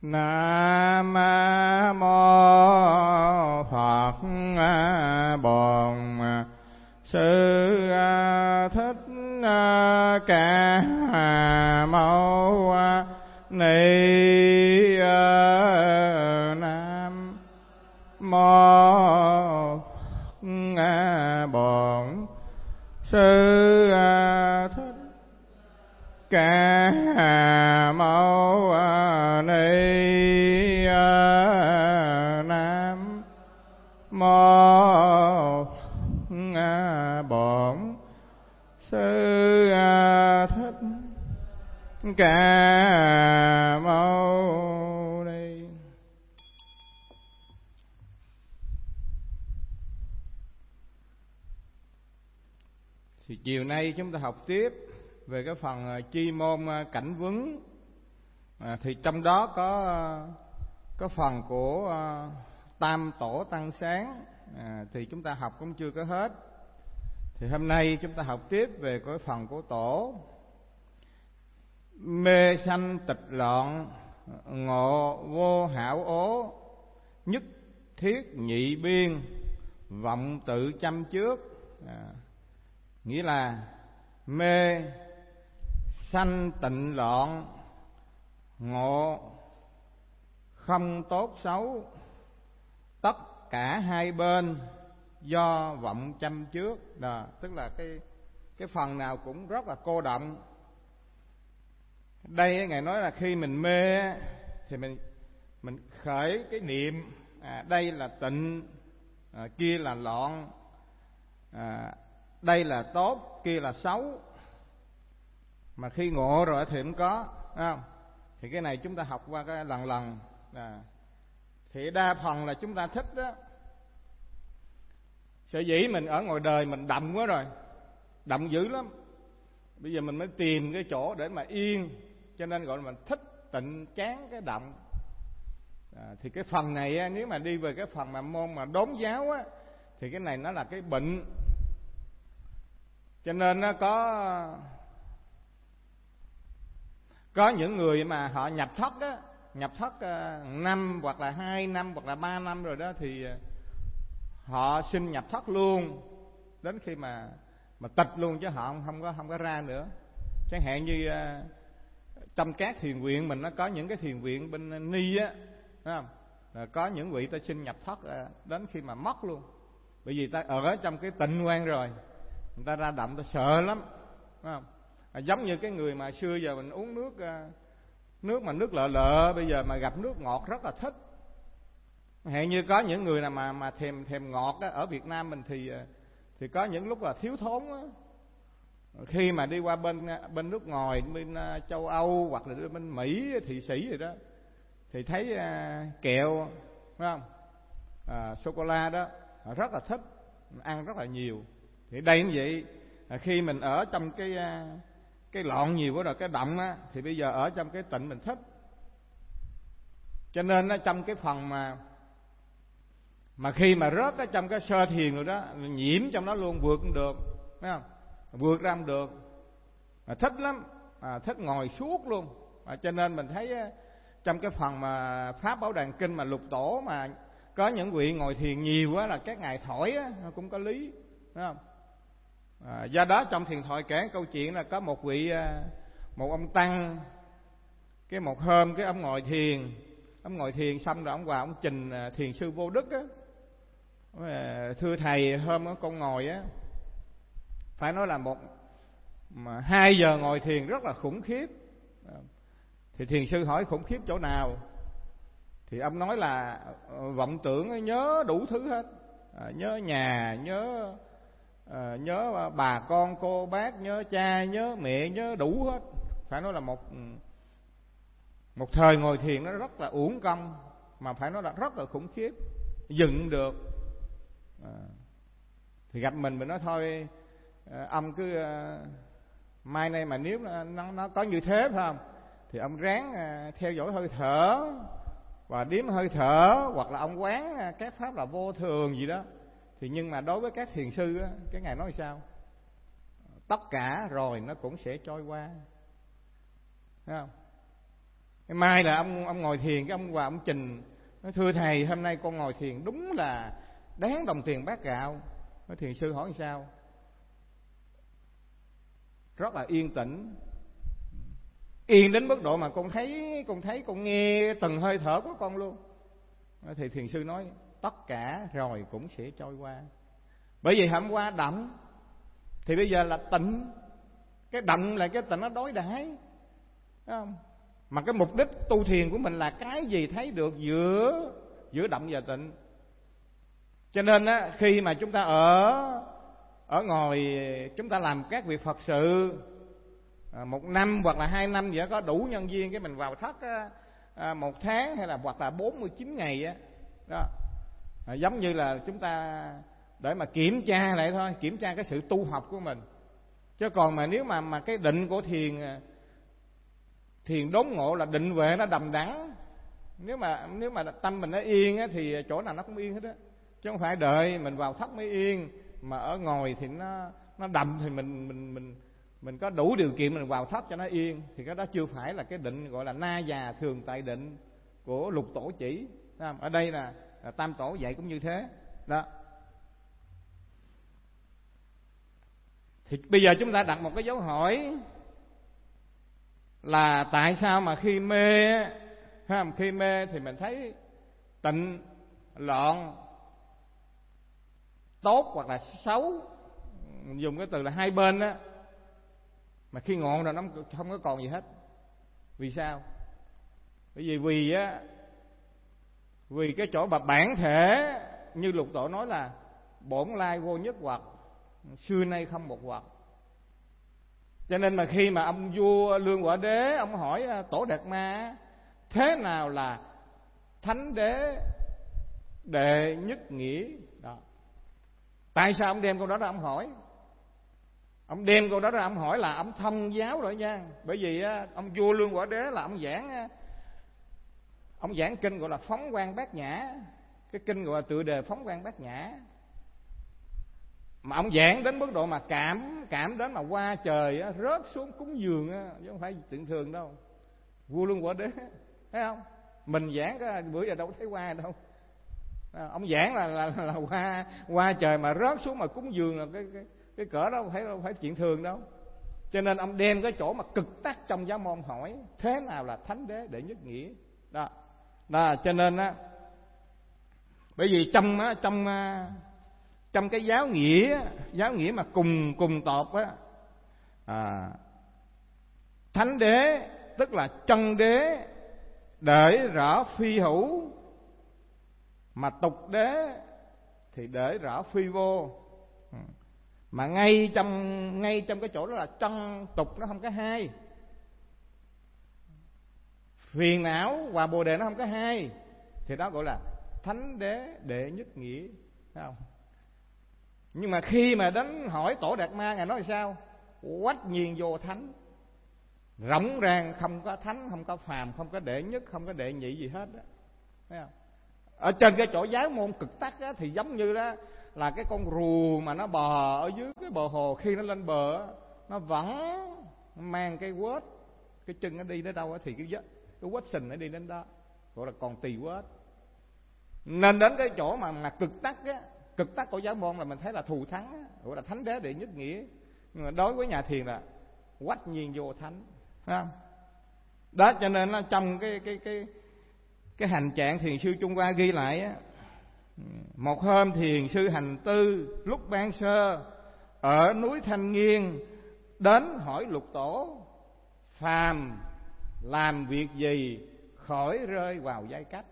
Nam mô Phật Bổn Sư Thích Ca Mâu Ni. Nam mô Bổn Sư Thích Ca Mâu Ni. Nam mô Bổn Sư Thích Ca Mâu Ni. Thì chiều nay chúng ta học tiếp về cái phần chi môn cảnh vấn. Thì trong đó có phần của Tam Tổ Tăng Sáng, thì chúng ta học cũng chưa có hết. Thì hôm nay chúng ta học tiếp về cái phần của Tổ. Mê sanh tịch loạn, ngộ vô hảo ố, nhất thiết nhị biên, vọng tự chăm trước. Nghĩa là mê sanh tịnh loạn, ngộ không tốt xấu, tất cả hai bên do vọng chăm trước. Đó, tức là cái phần nào cũng rất là cô động. Đây Ngài nói là khi mình mê thì mình khởi cái niệm đây là tịnh, kia là loạn, đây là tốt, kia là xấu. Mà khi ngộ rồi thì cũng có, không? Thì cái này chúng ta học qua cái lần. Thì đa phần là chúng ta thích đó. Sở dĩ mình ở ngoài đời mình động quá rồi, động dữ lắm. Bây giờ mình mới tìm cái chỗ để mà yên, cho nên gọi là mình thích tịnh chán cái động. Thì cái phần này nếu mà đi về cái phần mà môn mà đốn giáo á, thì cái này nó là cái bệnh. Cho nên nó có những người mà họ nhập thất á, nhập thất năm hoặc là 2 năm hoặc là 3 năm rồi đó, thì họ xin nhập thất luôn, đến khi mà tịch luôn, chứ họ không có ra nữa. Chẳng hạn như trong các thiền viện mình nó có những cái thiền viện bên Ni á, thấy không? Có những vị ta xin nhập thất đến khi mà mất luôn, bởi vì ta ở trong cái tịnh quan rồi, người ta ra động ta sợ lắm, thấy không? Giống như cái người mà xưa giờ mình uống nước mà nước lợ lợ, bây giờ mà gặp nước ngọt rất là thích. Hẹn như có những người nào mà thèm ngọt á, ở Việt Nam mình thì có những lúc là thiếu thốn á. Khi mà đi qua bên nước ngoài, bên châu Âu hoặc là bên Mỹ, Thụy Sĩ rồi đó, thì thấy kẹo, phải không? Sô cô la đó rất là thích, ăn rất là nhiều. Thì đây cũng vậy, khi mình ở trong cái loạn nhiều quá rồi, cái động á, thì bây giờ ở trong cái tịnh mình thích. Cho nên trong cái phần mà khi mà rớt ở trong cái sơ thiền rồi đó, nhiễm trong đó luôn, vượt cũng được, thấy không? Vượt ra không được, thích lắm, thích ngồi suốt luôn. Cho nên mình thấy trong cái phần mà Pháp Bảo Đàn Kinh mà Lục Tổ mà có những vị ngồi thiền nhiều quá là các ngài thổi á, cũng có lý, thấy không? Do đó trong thiền thoại kể câu chuyện là có một vị, một ông tăng, cái một hôm cái ông ngồi thiền xong rồi ông vào ông trình thiền sư Vô Đức á, thưa thầy, hôm đó con ngồi á, phải nói là 2 giờ ngồi thiền rất là khủng khiếp. Thì thiền sư hỏi khủng khiếp chỗ nào, thì ông nói là vọng tưởng nhớ đủ thứ hết, nhớ nhà, nhớ bà con cô bác, nhớ cha, nhớ mẹ, nhớ đủ hết. Phải nói là một thời ngồi thiền nó rất là uổng công, mà phải nói là rất là khủng khiếp, dựng được. Thì gặp mình nói thôi, ông cứ mai nay mà nếu nó có như thế, phải không, thì ông ráng theo dõi hơi thở và đếm hơi thở, hoặc là ông quán các pháp là vô thường gì đó. Thì nhưng mà đối với các thiền sư á, cái ngài nói sao? Tất cả rồi nó cũng sẽ trôi qua, thấy không? Mai là ông ngồi thiền, cái ông qua ông trình nói: thưa thầy, hôm nay con ngồi thiền đúng là đáng đồng tiền bát gạo. Nói: thiền sư hỏi sao? Rất là yên tĩnh, yên đến mức độ mà con nghe từng hơi thở của con luôn. Thì thiền sư nói: tất cả rồi cũng sẽ trôi qua. Bởi vì hôm qua động thì bây giờ là tịnh. Cái động là cái tịnh nó đối đãi, phải không? Mà cái mục đích tu thiền của mình là cái gì thấy được giữa động và tịnh. Cho nên á, khi mà chúng ta ở ngồi, chúng ta làm các việc Phật sự 1 năm hoặc là 2 năm vậy, có đủ nhân duyên cái mình vào thất 1 tháng hay là hoặc là 49 ngày á đó. Giống như là chúng ta để mà kiểm tra lại thôi, kiểm tra cái sự tu học của mình. Chứ còn mà nếu mà cái định của thiền đốn ngộ là định huệ nó đầm đắng. Nếu mà tâm mình nó yên á, thì chỗ nào nó cũng yên hết á. Chứ không phải đợi mình vào thất mới yên. Mà ở ngồi thì nó đầm thì mình có đủ điều kiện mình vào thất cho nó yên. Thì cái đó chưa phải là cái định gọi là na già thường tại định của Lục Tổ chỉ. Ở đây là Tam Tổ dạy cũng như thế đó. Thì bây giờ chúng ta đặt một cái dấu hỏi là tại sao mà khi mê thì mình thấy tịnh, loạn, tốt hoặc là xấu, mình dùng cái từ là hai bên á, mà khi ngộ rồi nó không có còn gì hết. Vì sao? Bởi vì cái chỗ mà bản thể như Lục Tổ nói là bổn lai vô nhất hoặc, xưa nay không một hoặc. Cho nên mà khi mà ông vua Lương Quả Đế ông hỏi Tổ Đạt Ma thế nào là thánh đế đệ nhất nghĩa đó. Tại sao ông đem câu đó ra ông hỏi? Ông đem câu đó ra ông hỏi là ông thông giáo rồi nha. Bởi vì ông vua Lương Quả Đế là ông giảng kinh gọi là Phóng Quang Bát Nhã. Cái kinh gọi là tựa đề Phóng Quang Bát Nhã. Mà ông giảng đến mức độ mà cảm đến mà qua trời rớt xuống cúng dường chứ không phải chuyện thường đâu. Vua Lương Quả Đế, thấy không? Mình giảng cái bữa giờ đâu có thấy qua đâu. Ông giảng là qua trời mà rớt xuống mà cúng dường là cái cỡ đó đâu phải chuyện thường đâu. Cho nên ông đem cái chỗ mà cực tắc trong giáo môn hỏi thế nào là thánh đế đệ nhất nghĩa đó. Cho nên á, bởi vì trong cái giáo nghĩa mà cùng tột á, thánh đế tức là chân đế để rõ phi hữu, mà tục đế thì để rõ phi vô. Mà ngay trong cái chỗ đó là chân tục nó không có hai, phiền não và bồ đề nó không có hai, thì đó gọi là thánh đế đệ nhất nghĩa, thấy không? Nhưng mà khi mà đến hỏi Tổ Đạt Ma, ngài nói là sao? Quách nhiên vô thánh, rỗng ràng, không có thánh, không có phàm, không có đệ nhất, không có đệ nhị gì hết đó, thấy không? Ở trên cái chỗ giáo môn cực tắc á, thì giống như đó là cái con rùa mà nó bò ở dưới cái bờ hồ, khi nó lên bờ á, nó vẫn mang cái quết, cái chân nó đi đến đâu á, thì cái quết sình nó đi đến đó, gọi là còn tỳ quết. Nên đến cái chỗ mà cực tắc á, cực tắc của giáo môn là mình thấy là thù thắng á, gọi là thánh đế đệ nhất nghĩa. Nhưng mà đối với nhà thiền là quách nhiên vô thánh, thấy không? Đó, cho nên là trong cái hành trạng thiền sư Trung Hoa ghi lại á, một hôm thiền sư hành tư lúc ban sơ ở núi Thanh Nghiên đến hỏi Lục Tổ: phàm làm việc gì khỏi rơi vào giai cấp?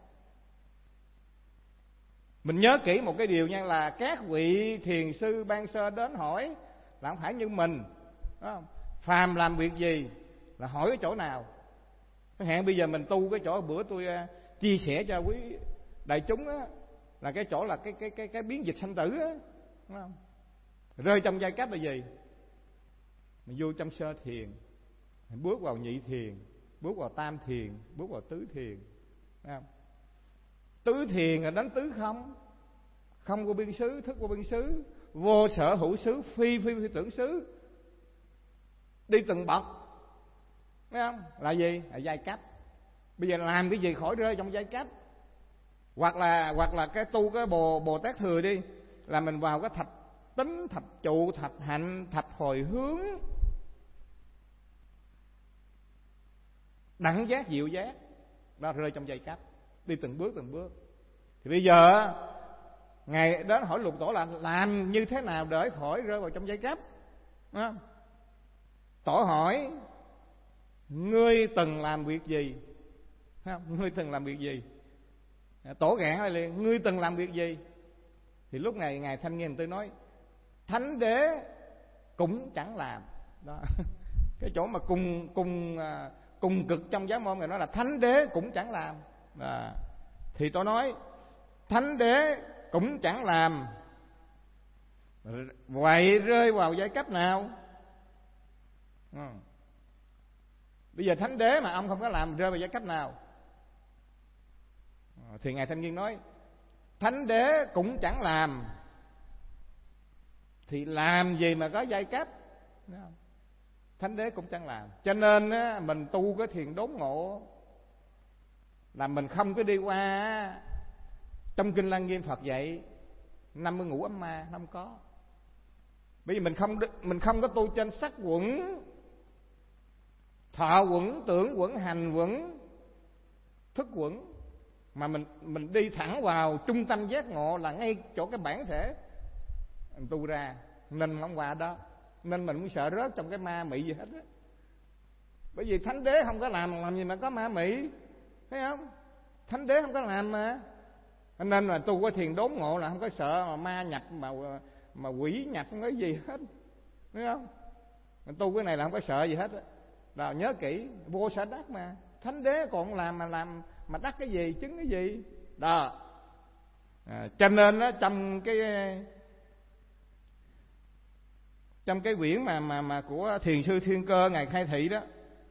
Mình nhớ kỹ một cái điều nha, là các vị thiền sư ban sơ đến hỏi là không phải như mình, đúng không? Phàm làm việc gì là hỏi cái chỗ nào. Hẹn bây giờ mình tu cái chỗ bữa tôi chia sẻ cho quý đại chúng á, là cái chỗ là cái biến dịch sanh tử á, đúng không? Rơi trong giai cấp là gì? Mình vô trong sơ thiền, mình bước vào nhị thiền, bước vào tam thiền, bước vào tứ thiền, đúng không? Tứ thiền là đến tứ không, không vô biên xứ, thức vô biên xứ, vô sở hữu xứ, phi tưởng xứ, đi từng bậc, thấy không? Là gì? Là giai cấp. Bây giờ làm cái gì khỏi rơi trong giai cấp. Hoặc là cái tu cái Bồ Tát Thừa đi, là mình vào cái thập tính, thập trụ, thập hạnh, thập hồi hướng, đẳng giác, diệu giác, đó rơi trong giai cấp, đi từng bước. Thì bây giờ Ngài đến hỏi Lục Tổ là làm như thế nào để khỏi rơi vào trong giai cấp. Tổ hỏi: ngươi từng làm việc gì? Ngươi từng làm việc gì? Tổ gạn hỏi liền: ngươi từng làm việc gì? Thì lúc này Ngài Thanh Nghiêm Tư nói: Thánh Đế cũng chẳng làm. Đó. Cái chỗ mà cùng cực trong giáo môn này nói là Thánh Đế cũng chẳng làm. Thì tôi nói Thánh Đế cũng chẳng làm, vậy rơi vào giai cấp nào? Bây giờ Thánh Đế mà ông không có làm, rơi vào giai cấp nào? Thì Ngài Thanh Nghiêm nói: Thánh Đế cũng chẳng làm, thì làm gì mà có giai cấp? Thánh Đế cũng chẳng làm. Cho nên á, mình tu cái thiền đốn ngộ là mình không có đi qua. Trong Kinh Lăng Nghiêm Phật dạy 50 ngũ ấm ma, không có. Bởi vì mình không có tu trên sắc quẩn, thọ quẩn, tưởng quẩn, hành quẩn, thức quẩn, mà mình đi thẳng vào trung tâm giác ngộ, là ngay chỗ cái bản thể mình tu ra. Nên không qua đó, nên mình cũng sợ rớt trong cái ma mị gì hết á. Bởi vì Thánh Đế không có làm gì mà có ma mị, thấy không? Thánh Đế không có làm mà. Nên là tu cái thiền đốn ngộ là không có sợ mà ma nhập, mà quỷ nhập, không có gì hết, thấy không? Mình tu cái này là không có sợ gì hết á. Đó, nhớ kỹ, vô sở đắc mà. Thánh Đế còn làm mà đắc cái gì, chứng cái gì đó. Cho nên á, trong cái quyển mà của Thiền sư Thiên Cơ Ngài khai thị đó: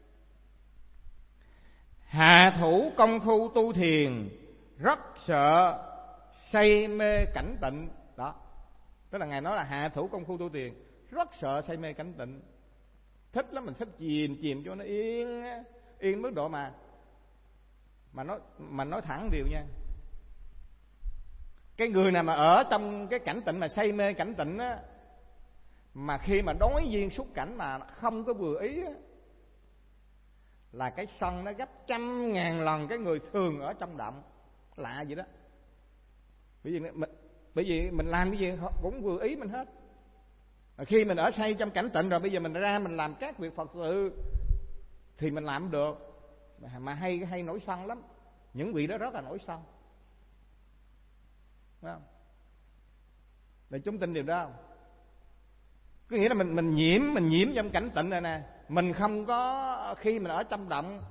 hạ thủ công phu tu thiền, rất sợ say mê cảnh tịnh. Đó, tức là Ngài nói là hạ thủ công phu tu thiền, rất sợ say mê cảnh tịnh. Thích lắm, mình thích chìm cho nó yên mức độ mà nói thẳng điều nha. Cái người nào mà ở trong cái cảnh tịnh mà say mê cảnh tịnh á, mà khi mà đối duyên xúc cảnh mà không có vừa ý á, là cái sân nó gấp 100.000 lần cái người thường ở trong động. Lạ vậy đó. Bởi vì mình làm cái gì cũng vừa ý mình hết. Khi mình ở say trong cảnh tịnh rồi, bây giờ mình ra mình làm các việc Phật sự thì mình làm được. Mà hay nổi sân lắm. Những vị đó rất là nổi sân, phải không? Để chúng tin điều đó không? Có nghĩa là mình nhiễm trong cảnh tịnh này nè. Mình không có, khi mình ở trong động,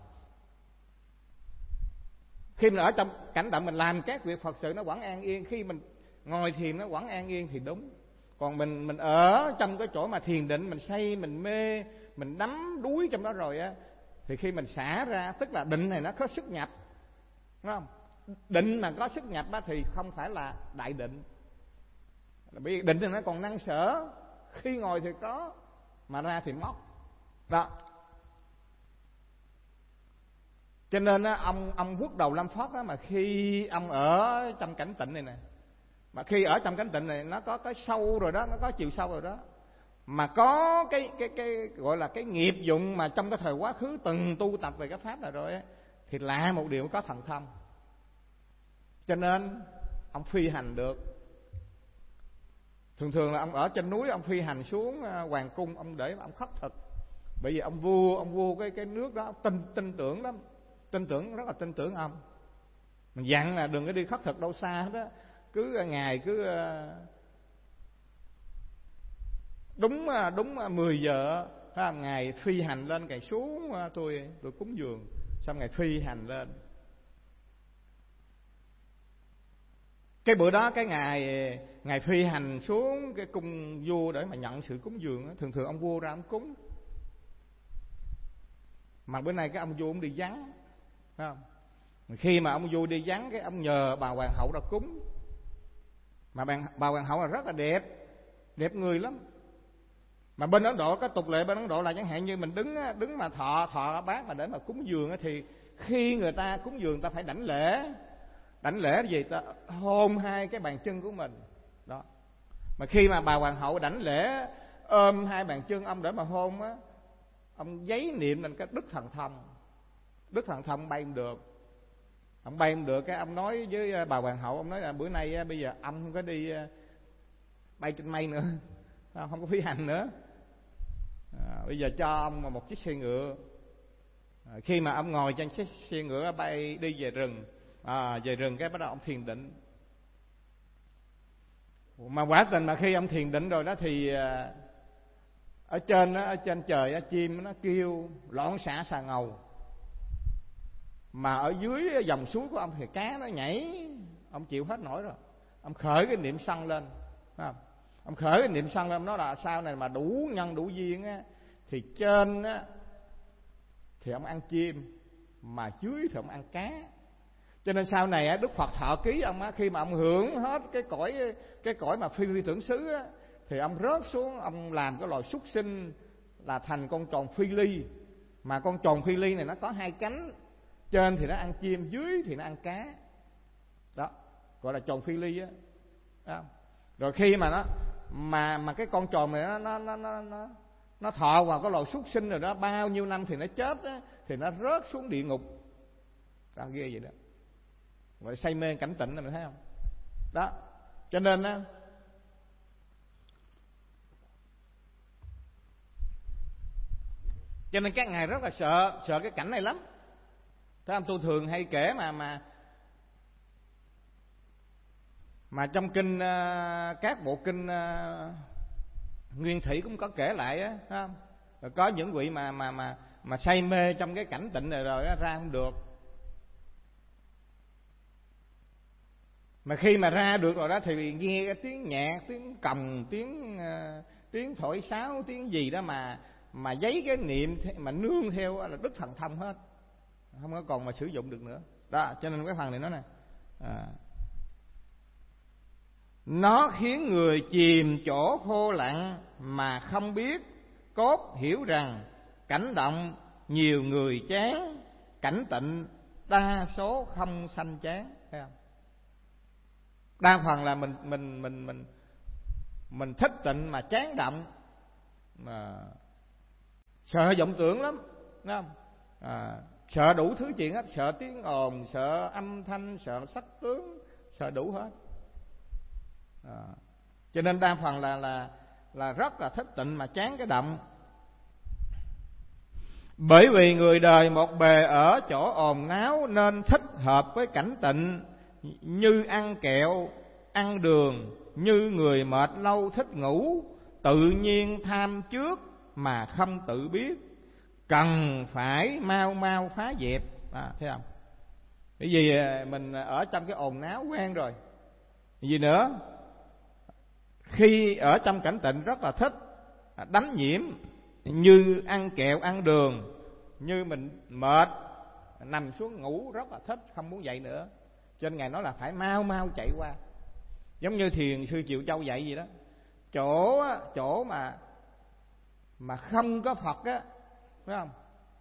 khi mình ở trong cảnh động, mình làm các việc Phật sự nó vẫn an yên. Khi mình ngồi thiền nó vẫn an yên thì đúng. Còn mình ở trong cái chỗ mà thiền định, mình say, mình mê, mình đắm đuối trong đó rồi á, thì khi mình xả ra, tức là định này nó có sức nhập, đúng không? Định mà có sức nhập á thì không phải là đại định. Bởi vì định thì nó còn năng sở, khi ngồi thì có, mà ra thì mất. Đó. Cho nên á, ông Quốc Đầu Lâm Phất á, mà khi ông ở trong cảnh tịnh này nè, mà khi ở trong cảnh tịnh này nó có cái sâu rồi đó, nó có chiều sâu rồi đó, mà có cái gọi là cái nghiệp dụng mà trong cái thời quá khứ từng tu tập về cái pháp này rồi á, thì lạ một điều có thần thông. Cho nên ông phi hành được. Thường là ông ở trên núi, ông phi hành xuống hoàng cung, ông để ông khất thực. Bởi vì ông vua cái nước đó tin tưởng lắm, rất là tin tưởng ông. Mình dặn là đừng có đi khất thực đâu xa hết á, cứ ngày cứ đúng 10 giờ ngày phi hành lên, ngày xuống tôi cúng dường, xong ngày phi hành lên. Cái bữa đó cái ngày phi hành xuống cái cung vua để mà nhận sự cúng dường á, thường ông vua ra ông cúng. Mà bữa nay cái ông vua ông đi vắng, phải không? Khi mà ông vua đi vắng, cái ông nhờ bà hoàng hậu ra cúng. Mà bà hoàng hậu là rất là đẹp người lắm. Mà bên Ấn Độ có tục lệ, bên Ấn Độ là chẳng hạn như mình đứng mà thọ bát mà để mà cúng dường á, thì khi người ta cúng dường ta phải đảnh lễ. Đảnh lễ là gì? Ta hôn hai cái bàn chân của mình đó. Mà khi mà bà hoàng hậu đảnh lễ ôm hai bàn chân ông để mà hôn á, ông giấy niệm lên cái Đức Thần Thông. Đức Thần Thông bay không được. Ông bay không được, cái ông nói với bà hoàng hậu, ông nói là bữa nay bây giờ ông không có đi bay trên mây nữa, không có phi hành nữa. Bây giờ cho ông một chiếc xe ngựa. Khi mà ông ngồi trên chiếc xe ngựa bay đi về rừng, về rừng cái bắt đầu ông thiền định. Mà quả tình mà khi ông thiền định rồi đó thì ở trên trời chim nó kêu loạn xạ xà ngầu. Mà ở dưới dòng suối của ông thì cá nó nhảy, ông chịu hết nổi rồi. Ông khởi cái niệm sân lên, phải không? Ông khởi cái niệm sân lên, ông nói là sau này mà đủ nhân đủ duyên á, thì trên á thì ông ăn chim, mà dưới thì ông ăn cá. Cho nên sau này Đức Phật thọ ký ông á, khi mà ông hưởng hết cái cõi mà phi tưởng xứ á, thì ông rớt xuống, ông làm cái loài súc sinh là thành con tròn phi ly. Mà con tròn phi ly này nó có hai cánh, trên thì nó ăn chim, dưới thì nó ăn cá. Đó, gọi là tròn phi ly á. Đó. Rồi khi mà nó mà cái con tròn này nó thọ vào cái loài súc sinh rồi đó, bao nhiêu năm thì nó chết á, thì nó rớt xuống địa ngục. Đó, ghê vậy đó. Gọi là say mê cảnh tịnh này, mình thấy không? Đó. Cho nên á, cho nên các ngài rất là sợ cái cảnh này lắm. Thế ông tôi thường hay kể mà trong kinh các bộ kinh nguyên thủy cũng có kể lại á, thấy không? Rồi có những vị mà say mê trong cái cảnh tịnh này rồi ra không được. Mà khi mà ra được rồi đó thì nghe cái tiếng nhạc, tiếng còng, tiếng thổi sáo, tiếng gì đó mà giấy cái niệm mà nương theo là Đức Thần Thông hết, không có còn mà sử dụng được nữa. Đó, cho nên cái phần này nó nè, nó khiến người chìm chỗ khô lặng mà không biết, cốt hiểu rằng cảnh động nhiều người chán, cảnh tịnh đa số không sanh chán. Thấy không? Đa phần là mình thích tịnh mà chán động, mà sợ vọng tưởng lắm, đúng không? Sợ đủ thứ chuyện hết, sợ tiếng ồn, sợ âm thanh, sợ sắc tướng, sợ đủ hết. Cho nên đa phần là rất là thích tịnh mà chán cái động. Bởi vì người đời một bề ở chỗ ồn náo nên thích hợp với cảnh tịnh, như ăn kẹo, ăn đường, như người mệt lâu thích ngủ, tự nhiên tham trước mà không tự biết, cần phải mau mau phá dẹp. Thấy không? Bởi vì mình ở trong cái ồn náo quen rồi. Gì nữa? Khi ở trong cảnh tịnh rất là thích đánh nhiễm, như ăn kẹo, ăn đường, như mình mệt nằm xuống ngủ rất là thích, không muốn dậy nữa. Cho nên Ngài nói là phải mau mau chạy qua. Giống như thiền sư Triệu Châu dạy gì đó, chỗ mà không có Phật á, phải không?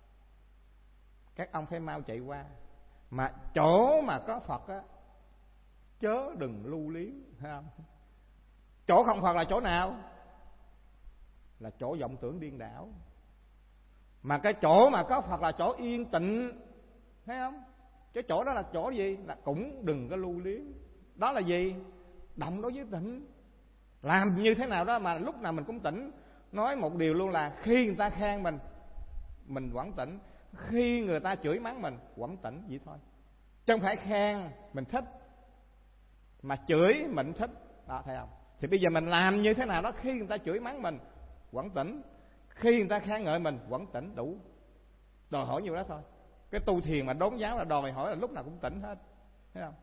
Các ông phải mau chạy qua. Mà chỗ mà có Phật á, chớ đừng lưu luyến, phải không? Chỗ không Phật là chỗ nào? Là chỗ vọng tưởng điên đảo. Mà cái chỗ mà có Phật là chỗ yên tịnh, thấy không? Cái chỗ đó là chỗ gì? Là cũng đừng có lưu luyến. Đó là gì? Động đối với tịnh. Làm như thế nào đó mà lúc nào mình cũng tĩnh. Nói một điều luôn là khi người ta khen mình vẫn tĩnh. Khi người ta chửi mắng mình vẫn tĩnh, vậy thôi. Chứ không phải khen mình thích, mà chửi mình thích. Đó, thấy không? Thì bây giờ mình làm như thế nào đó, khi người ta chửi mắng mình vẫn tĩnh, khi người ta khen ngợi mình vẫn tĩnh, đủ. Đòi hỏi nhiều đó thôi. Cái tu thiền mà đốn giáo là đòi hỏi là lúc nào cũng tỉnh hết, thấy không?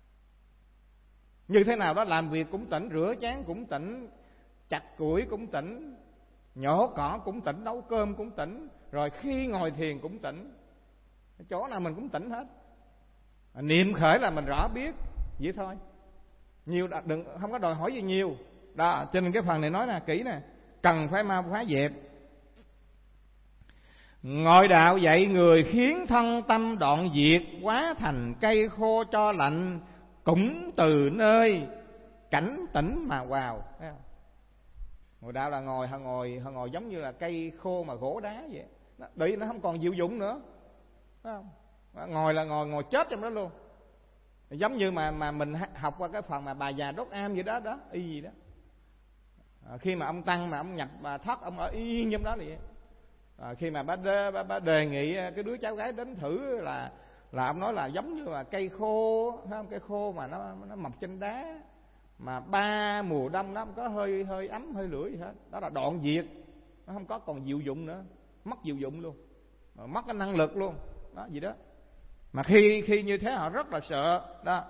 Như thế nào đó làm việc cũng tỉnh, rửa chén cũng tỉnh, chặt củi cũng tỉnh, nhổ cỏ cũng tỉnh, nấu cơm cũng tỉnh, rồi khi ngồi thiền cũng tỉnh. Chỗ nào mình cũng tỉnh hết. Niệm khởi là mình rõ biết, vậy thôi. Nhiều đừng, không có đòi hỏi gì nhiều. Đó, cho nên cái phần này nói là kỹ nè, cần phải mau phá dẹp. Ngộ đạo dạy người khiến thân tâm đoạn diệt, hóa thành cây khô cho lạnh, cũng từ nơi cảnh tỉnh mà vào. Ngộ đạo là họ ngồi giống như là cây khô mà gỗ đá vậy. Bị nó không còn diệu dụng nữa, phải không? Ngồi là ngồi chết trong đó luôn. Giống như mà mình học qua cái phần mà bà già đốt am vậy đó, y gì đó. Khi mà ông tăng mà ông nhập bà thất, ông ở yên trong đó vậy. Khi mà bà đề nghị cái đứa cháu gái đến thử là ông nói là giống như là cây khô, thấy không? Cây khô mà nó mọc trên đá, mà 3 mùa đông nó không có hơi ấm hơi lửa gì hết. Đó là đoạn diệt, nó không có còn diệu dụng nữa, mất diệu dụng luôn, mất cái năng lực luôn, đó gì đó. Mà khi như thế họ rất là sợ đó.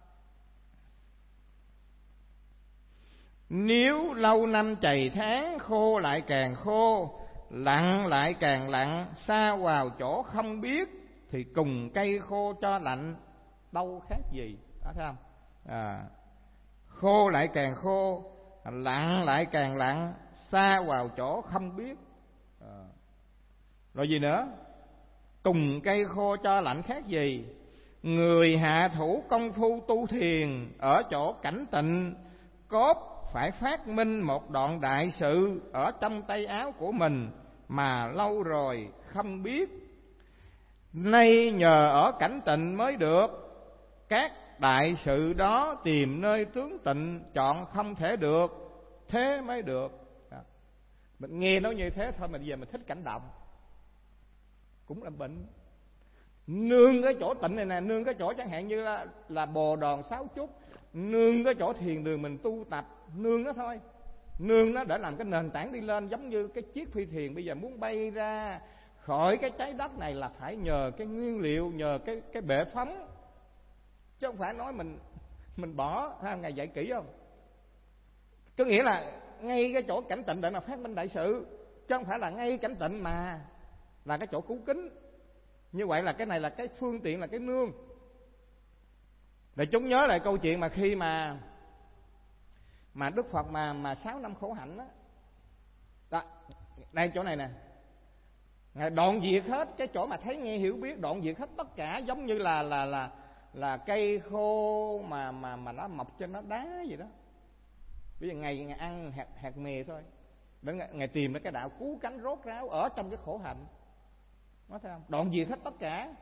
Nếu lâu năm chày tháng, khô lại càng khô, lặng lại càng lặng, xa vào chỗ không biết, thì cùng cây khô cho lạnh đâu khác gì. Đó, thấy không? Khô lại càng khô, lặng lại càng lặng, xa vào chỗ không biết. Rồi gì nữa? Cùng cây khô cho lạnh khác gì? Người hạ thủ công phu tu thiền ở chỗ cảnh tịnh, cốt phải phát minh một đoạn đại sự ở trong tay áo của mình mà lâu rồi không biết. Nay nhờ ở cảnh tịnh mới được, các đại sự đó tìm nơi tướng tịnh chọn không thể được, thế mới được. Mình nghe nói như thế thôi, mình giờ mình thích cảnh động cũng là bệnh. Nương cái chỗ tịnh này nè, nương cái chỗ chẳng hạn như là Bồ Đòn Sáu Chúc, nương cái chỗ thiền đường mình tu tập, nương nó thôi. Nương nó để làm cái nền tảng đi lên, giống như cái chiếc phi thuyền bây giờ muốn bay ra khỏi cái trái đất này là phải nhờ cái nguyên liệu, nhờ cái bệ phóng, chứ không phải nói mình bỏ. Ngài dạy kỹ không? Có nghĩa là ngay cái chỗ cảnh tịnh để mà phát minh đại sự, chứ không phải là ngay cảnh tịnh mà là cái chỗ cứu kính. Như vậy là cái này là cái phương tiện, là cái nương. Để chúng nhớ lại câu chuyện mà khi mà Đức Phật mà 6 năm khổ hạnh đó. Đây chỗ này nè, Ngài đoạn diệt hết cái chỗ mà thấy nghe hiểu biết, đoạn diệt hết tất cả, giống như là cây khô mà nó mọc trên nó đá gì đó. Bây giờ Ngài ăn hạt mè thôi, để Ngài tìm cái đạo cứu cánh rốt ráo ở trong cái khổ hạnh. Nói thấy không? Đoạn diệt hết tất cả.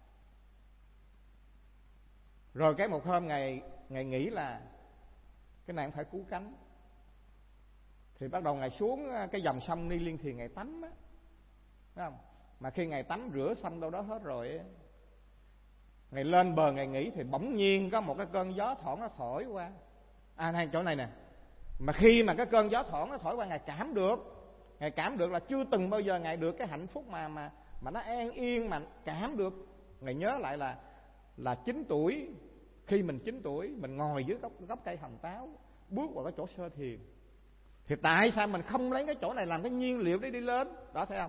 Rồi cái một hôm Ngài nghĩ là cái này phải cứu cánh, thì bắt đầu Ngài xuống cái dòng sông Ni Liên Thiền Ngài tắm á, thấy không? Mà khi Ngài tắm rửa xong đâu đó hết rồi, Ngài lên bờ Ngài nghỉ, thì bỗng nhiên có một cái cơn gió thoảng nó thổi qua. Này chỗ này nè, mà khi mà cái cơn gió thoảng nó thổi qua, Ngài cảm được là chưa từng bao giờ Ngài được cái hạnh phúc mà nó an yên, mà cảm được. Ngài nhớ lại là 9 tuổi, khi mình 9 tuổi mình ngồi dưới gốc cây hồng táo, bước vào cái chỗ sơ thiền, thì tại sao mình không lấy cái chỗ này làm cái nhiên liệu để đi lên đó, thấy không?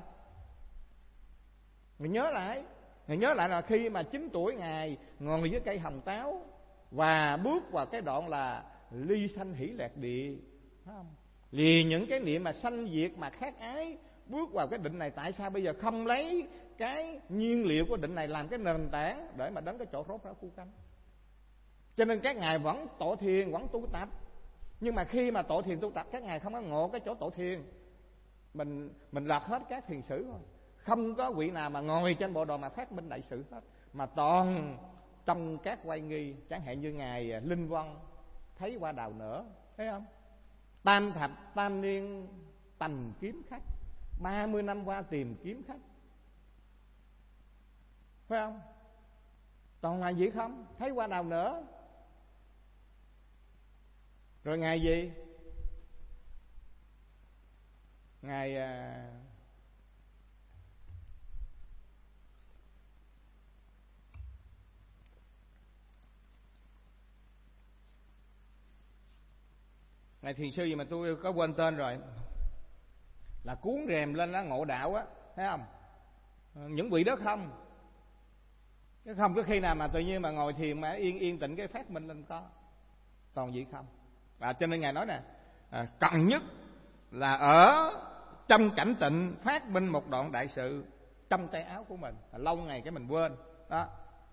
Ngài nhớ lại là khi mà 9 tuổi Ngài ngồi dưới cây hồng táo và bước vào cái đoạn là ly sanh hỷ lạc địa, thấy không? Vì những cái niệm mà sanh diệt mà khác ái, bước vào cái định này, tại sao bây giờ không lấy cái nhiên liệu của định này làm cái nền tảng để mà đến cái chỗ rốt ráo cứu cánh? Cho nên các ngài vẫn tọa thiền, vẫn tu tập, nhưng mà khi mà tọa thiền tu tập, các ngài không có ngộ cái chỗ tọa thiền. Mình lật hết các thiền sử thôi, không có vị nào mà ngồi trên bộ đồ mà phát minh đại sự hết, mà toàn trong các quay nghi. Chẳng hạn như ngài Linh Vân thấy hoa đào nở, thấy không? Tam thập tam niên tầm kiếm khách, 30 năm qua tìm kiếm khách, phải không? Toàn là gì không? Thấy hoa đào nở. Rồi ngày gì? Ngày thiền sư gì mà tôi có quên tên rồi, là cuốn rèm lên đó ngộ đạo á, thấy không? Những vị đó không, chứ không có khi nào mà tự nhiên mà ngồi thiền mà yên tĩnh cái phát minh lên có, toàn vậy không. Và cho nên ngài nói nè, cần nhất là ở trong cảnh tịnh phát minh một đoạn đại sự. trong tay áo của mình, lâu ngày cái mình quên đó.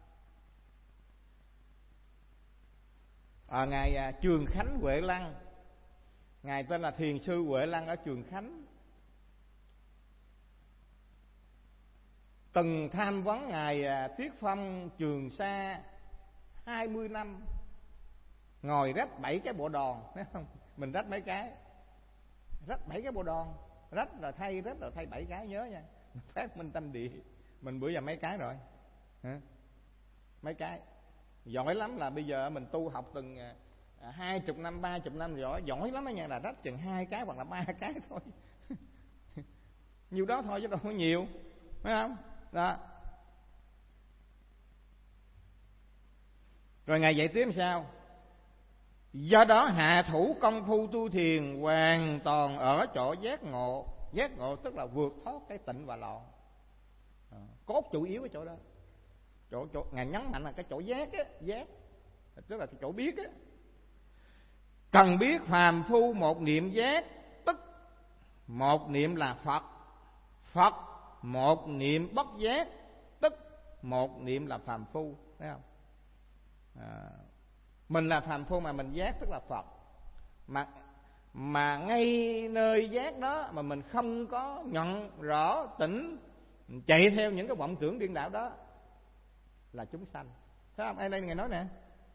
Ngài Trường Khánh Huệ Lăng, ngài tên là Thiền sư Huệ Lăng ở Trường Khánh, từng tham vấn ngài Tiết Phong Trường Sa 20 năm, ngồi rách 7 cái bộ đòn, thấy không? Mình rách mấy cái, rách 7 cái bộ đòn, rách là thay 7 cái, nhớ nha. Phát minh tâm địa, mình bữa giờ mấy cái rồi hả? Mấy cái giỏi lắm, là bây giờ mình tu học từng 20 năm 30 năm giỏi lắm đó nha, là rách chừng 2 cái hoặc là 3 cái thôi. Nhiều đó thôi chứ đâu có nhiều, phải không? Đó. Rồi ngài dạy tiếp sao? Do đó hạ thủ công phu tu thiền hoàn toàn ở chỗ giác ngộ. Giác ngộ tức là vượt thoát cái tịnh và loạn. Cốt chủ yếu cái chỗ đó. Chỗ ngài nhấn mạnh là cái chỗ giác á, giác tức là cái chỗ biết á. Cần biết phàm phu một niệm giác, tức một niệm là Phật. Phật một niệm bất giác, tức một niệm là phàm phu, thấy không? Mình là phàm phu mà mình giác tức là Phật. Mà ngay nơi giác đó mà mình không có nhận rõ tỉnh, chạy theo những cái vọng tưởng điên đảo đó là chúng sanh, thấy không? Ai đây ngài nói nè,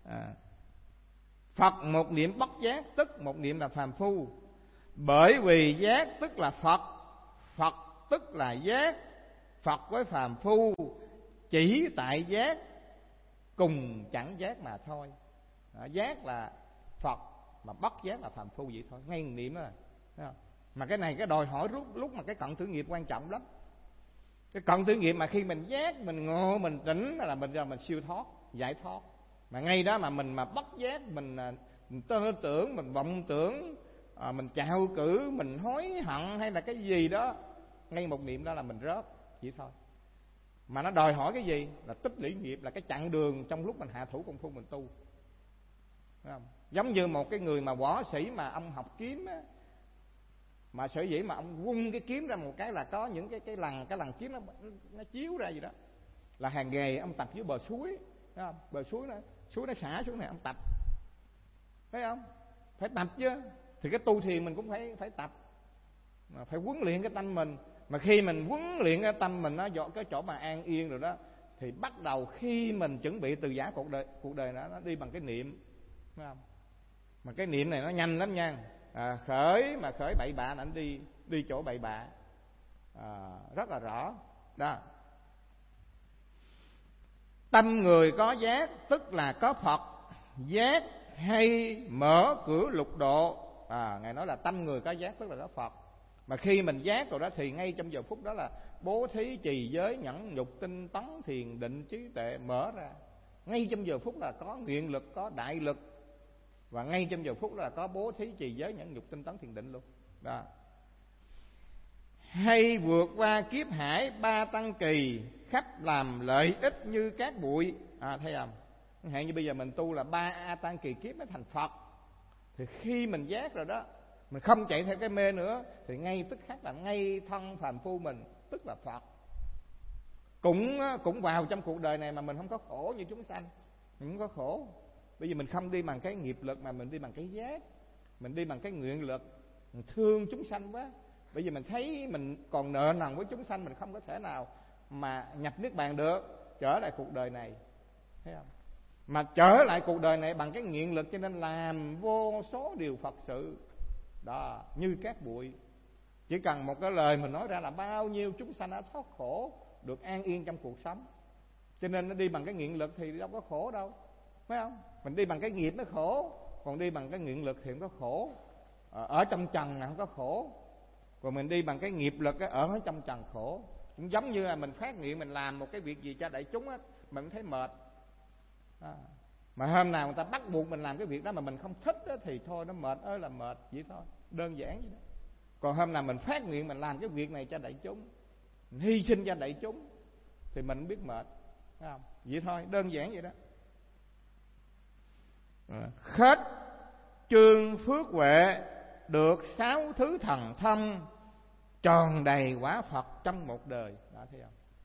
Phật một niệm bất giác, tức một niệm là phàm phu. Bởi vì giác tức là Phật, Phật tức là giác. Phật với phàm phu chỉ tại giác cùng chẳng giác mà thôi. Giác là Phật mà bất giác là phàm phu vậy thôi, ngay một niệm đó là. Mà cái này cái đòi hỏi lúc mà cái cận tử nghiệp quan trọng lắm. Cái cận tử nghiệp mà khi mình giác, mình ngộ, mình tỉnh là mình siêu thoát, giải thoát. Mà ngay đó mà mình mà bất giác, mình tơ tưởng, mình vọng tưởng, mình trạo cử, mình hối hận hay là cái gì đó, ngay một niệm đó là mình rớt vậy thôi. Mà nó đòi hỏi cái gì? Là tích lũy nghiệp, là cái chặng đường trong lúc mình hạ thủ công phu mình tu. Thấy không? Giống như một cái người mà võ sĩ mà ông học kiếm á, mà sở dĩ mà ông vung cái kiếm ra một cái là có những cái lằn kiếm nó chiếu ra gì đó, là hàng nghề ông tập dưới bờ suối, thấy không? Bờ suối nó xả xuống này ông tập, thấy không? Phải tập chứ. Thì cái tu thiền mình cũng phải tập, phải huấn luyện cái tâm mình. Mà khi mình huấn luyện cái tâm mình, nó dọn cái chỗ mà an yên rồi đó, thì bắt đầu khi mình chuẩn bị từ giã cuộc đời nó đi bằng cái niệm, thấy không? Mà cái niệm này nó nhanh lắm nha. Khởi bậy bạ là anh đi chỗ bậy bạ, rất là rõ đó. Tâm người có giác tức là có Phật. Giác hay mở cửa lục độ. Ngài nói là tâm người có giác tức là có Phật. Mà khi mình giác rồi đó thì ngay trong giờ phút đó là bố thí, trì giới, nhẫn nhục, tinh tấn, thiền định, trí tuệ mở ra. Ngay trong giờ phút là có nguyện lực, có đại lực. Và ngay trong giờ phút là có bố thí, trì giới, nhẫn nhục, tinh tấn, thiền định luôn đó. Hay vượt qua kiếp hải ba tăng kỳ, khắp làm lợi ích như cát bụi. Thấy không? Hạn như bây giờ mình tu là 3 A tăng kỳ kiếp mới thành Phật. Thì khi mình giác rồi đó, mình không chạy theo cái mê nữa, thì ngay tức khắc là ngay thân phàm phu mình tức là Phật. Cũng vào trong cuộc đời này mà mình không có khổ như chúng sanh. Mình không có khổ. Bởi vì mình không đi bằng cái nghiệp lực mà mình đi bằng cái giác. Mình đi bằng cái nguyện lực. Mình thương chúng sanh quá. Bởi vì mình thấy mình còn nợ nần với chúng sanh, mình không có thể nào mà nhập niết bàn được, trở lại cuộc đời này, thấy không? Mà trở lại cuộc đời này bằng cái nguyện lực, cho nên làm vô số điều Phật sự đó, như cát bụi. Chỉ cần một cái lời mình nói ra là bao nhiêu chúng sanh đã thoát khổ, được an yên trong cuộc sống. Cho nên nó đi bằng cái nguyện lực thì đâu có khổ đâu, phải không? Mình đi bằng cái nghiệp nó khổ, còn đi bằng cái nguyện lực thì không có khổ. Ở trong trần là không có khổ, còn mình đi bằng cái nghiệp lực ở trong trần khổ. Cũng giống như là mình phát nguyện mình làm một cái việc gì cho đại chúng á, mình thấy mệt. Mà hôm nào người ta bắt buộc mình làm cái việc đó mà mình không thích á, thì thôi nó mệt ơi là mệt, vậy thôi, đơn giản vậy đó. Còn hôm nào mình phát nguyện mình làm cái việc này cho đại chúng, mình hy sinh cho đại chúng, thì mình không biết mệt, phải không? Vậy thôi, đơn giản vậy đó. Hết chương phước huệ, được 6 thứ thần thông, tròn đầy quả Phật trong một đời. Đó, thấy không?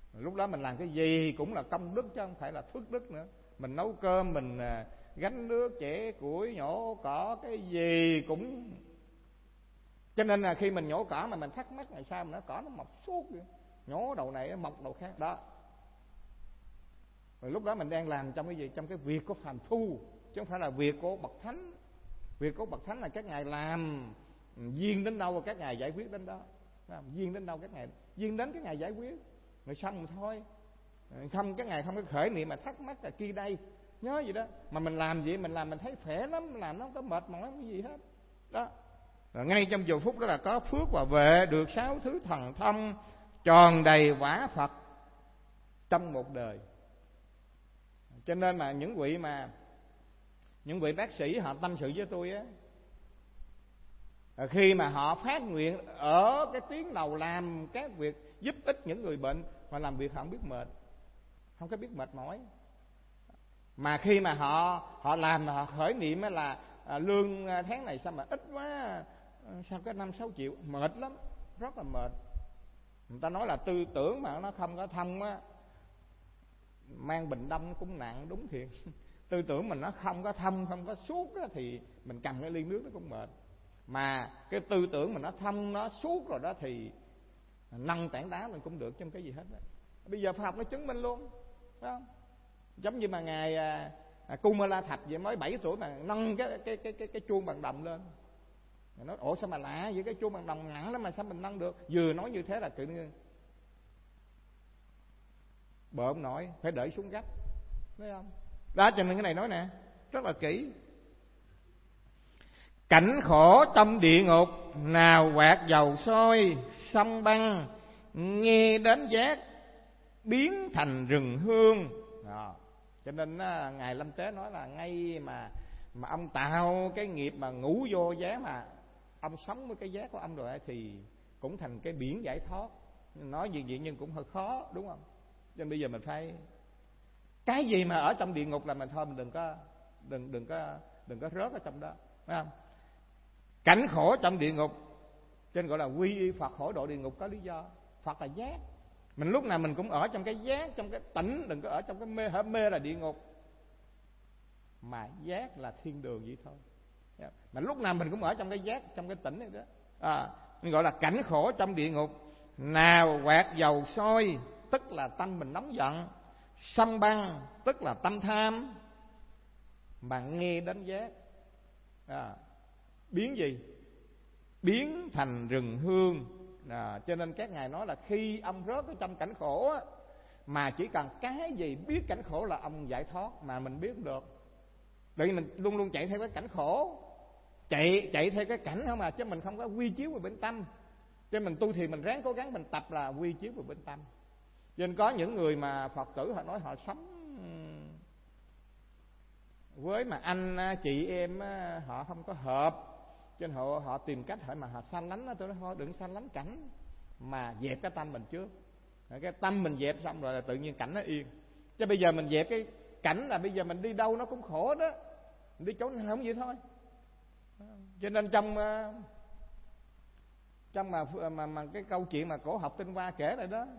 Lúc đó mình làm cái gì cũng là công đức chứ không phải là phước đức nữa. Mình nấu cơm, mình gánh nước, chẻ củi, nhổ cỏ, cái gì cũng. Cho nên là khi mình nhổ cỏ mà mình thắc mắc ngày sao mà nó cỏ nó mọc suốt vậy? Nhổ đầu này mọc đầu khác đó. Rồi lúc đó mình đang làm trong cái gì? Trong cái việc của phàm phu, chứ không phải là việc của bậc thánh. Việc của bậc thánh là các ngài làm duyên đến đâu các ngài giải quyết đến đó. Duyên đến đâu các ngài duyên đến các ngài giải quyết. Rồi xong rồi thôi. Không, các ngài không có khởi niệm mà thắc mắc là kia đây, nhớ gì đó. Mà mình làm gì? Mình làm mình thấy khỏe lắm, làm nó không có mệt mỏi cái gì hết đó. Rồi ngay trong giờ phút đó là có phước và huệ, được 6 thứ thần thông, tròn đầy quả Phật trong một đời. Cho nên mà những vị bác sĩ họ tâm sự với tôi á, khi mà họ phát nguyện ở cái tiếng đầu làm các việc giúp ích những người bệnh, họ làm việc họ không biết mệt, không có biết mệt mỏi. Mà khi mà họ làm mà họ khởi niệm là lương tháng này sao mà ít quá, sao có 5-6 triệu, mệt lắm, rất là mệt. Người ta nói là tư tưởng mà nó không có thông á, mang bình đông cũng nặng, đúng thiệt. Tư tưởng mình nó không có thông, không có suốt á, thì mình cầm cái ly nước nó cũng mệt. Mà cái tư tưởng mình nó thông, nó suốt rồi đó thì nâng tảng đá mình cũng được, trong cái gì hết đó. Bây giờ khoa học nó chứng minh luôn, phải không? Giống như mà ngài Kumala Thạch vậy, mới 7 tuổi mà nâng cái chuông bằng đồng lên. Người nói ủa sao mà lạ vậy, cái chuông bằng đồng nặng lắm mà sao mình nâng được? Vừa nói như thế là tự nhiên bợ không nổi, phải đẩy xuống gấp, thấy không? Đó, cho nên cái này nói nè rất là kỹ. Cảnh khổ trong địa ngục, nào quạt dầu sôi sông băng, nghe đến giác biến thành rừng hương. Cho nên ngài Lâm Tế nói là ngay mà ông tạo cái nghiệp mà ngủ vô giác, mà ông sống với cái giác của ông rồi thì cũng thành cái biển giải thoát. Nói gì vậy nhưng cũng hơi khó, đúng không? Cho nên bây giờ mình phải cái gì mà ở trong địa ngục là mình thôi, mình đừng có rớt ở trong đó, phải không? Cảnh khổ trong địa ngục, cho nên gọi là quy y Phật khổ độ địa ngục có lý do. Phật là giác, mình lúc nào mình cũng ở trong cái giác, trong cái tỉnh, đừng có ở trong cái mê. Hở mê là địa ngục, mà giác là thiên đường vậy thôi. Mà lúc nào mình cũng ở trong cái giác, trong cái tỉnh này đó. Mình gọi là cảnh khổ trong địa ngục, nào quạt dầu sôi tức là tâm mình nóng giận, sông băng tức là tâm tham, mà nghe đến giác biến gì? Biến thành rừng hương. Cho nên các ngài nói là khi ông rớt ở trong cảnh khổ á, mà chỉ cần cái gì biết cảnh khổ là ông giải thoát, mà mình biết được. Bởi vì mình luôn luôn chạy theo cái cảnh khổ, chạy theo cái cảnh không, mà chứ mình không có quy chiếu vào bên tâm. Cho nên mình tu thì mình ráng cố gắng mình tập là quy chiếu vào bên tâm. Cho nên có những người mà Phật tử họ nói họ sống với mà anh chị em họ không có hợp, cho nên họ tìm cách mà họ sanh lánh. Tôi nói thôi đừng sanh lánh cảnh, mà dẹp cái tâm mình trước. Cái tâm mình dẹp xong rồi là tự nhiên cảnh nó yên. Chứ bây giờ mình dẹp cái cảnh là bây giờ mình đi đâu nó cũng khổ đó, mình đi chỗ nào không vậy thôi. Cho nên trong mà cái câu chuyện mà cổ học Tinh Hoa kể lại đó,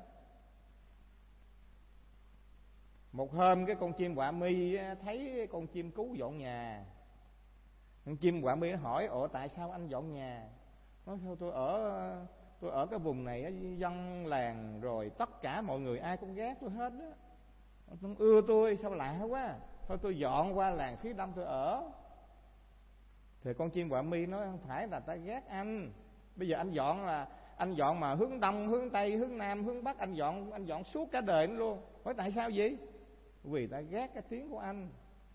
một hôm cái con chim quạ mi thấy con chim cú dọn nhà. Con chim quạ mi nó hỏi ủa tại sao anh dọn nhà? Nói sao tôi ở cái vùng này dân làng rồi tất cả mọi người ai cũng ghét tôi hết á, không ưa tôi, sao lạ quá, thôi tôi dọn qua làng phía đông tôi ở. Thì con chim quạ mi nói không phải là ta ghét anh, bây giờ anh dọn là anh dọn mà hướng đông, hướng tây, hướng nam, hướng bắc, anh dọn suốt cả đời luôn. Hỏi tại sao vậy? Vì ta ghét cái tiếng của anh.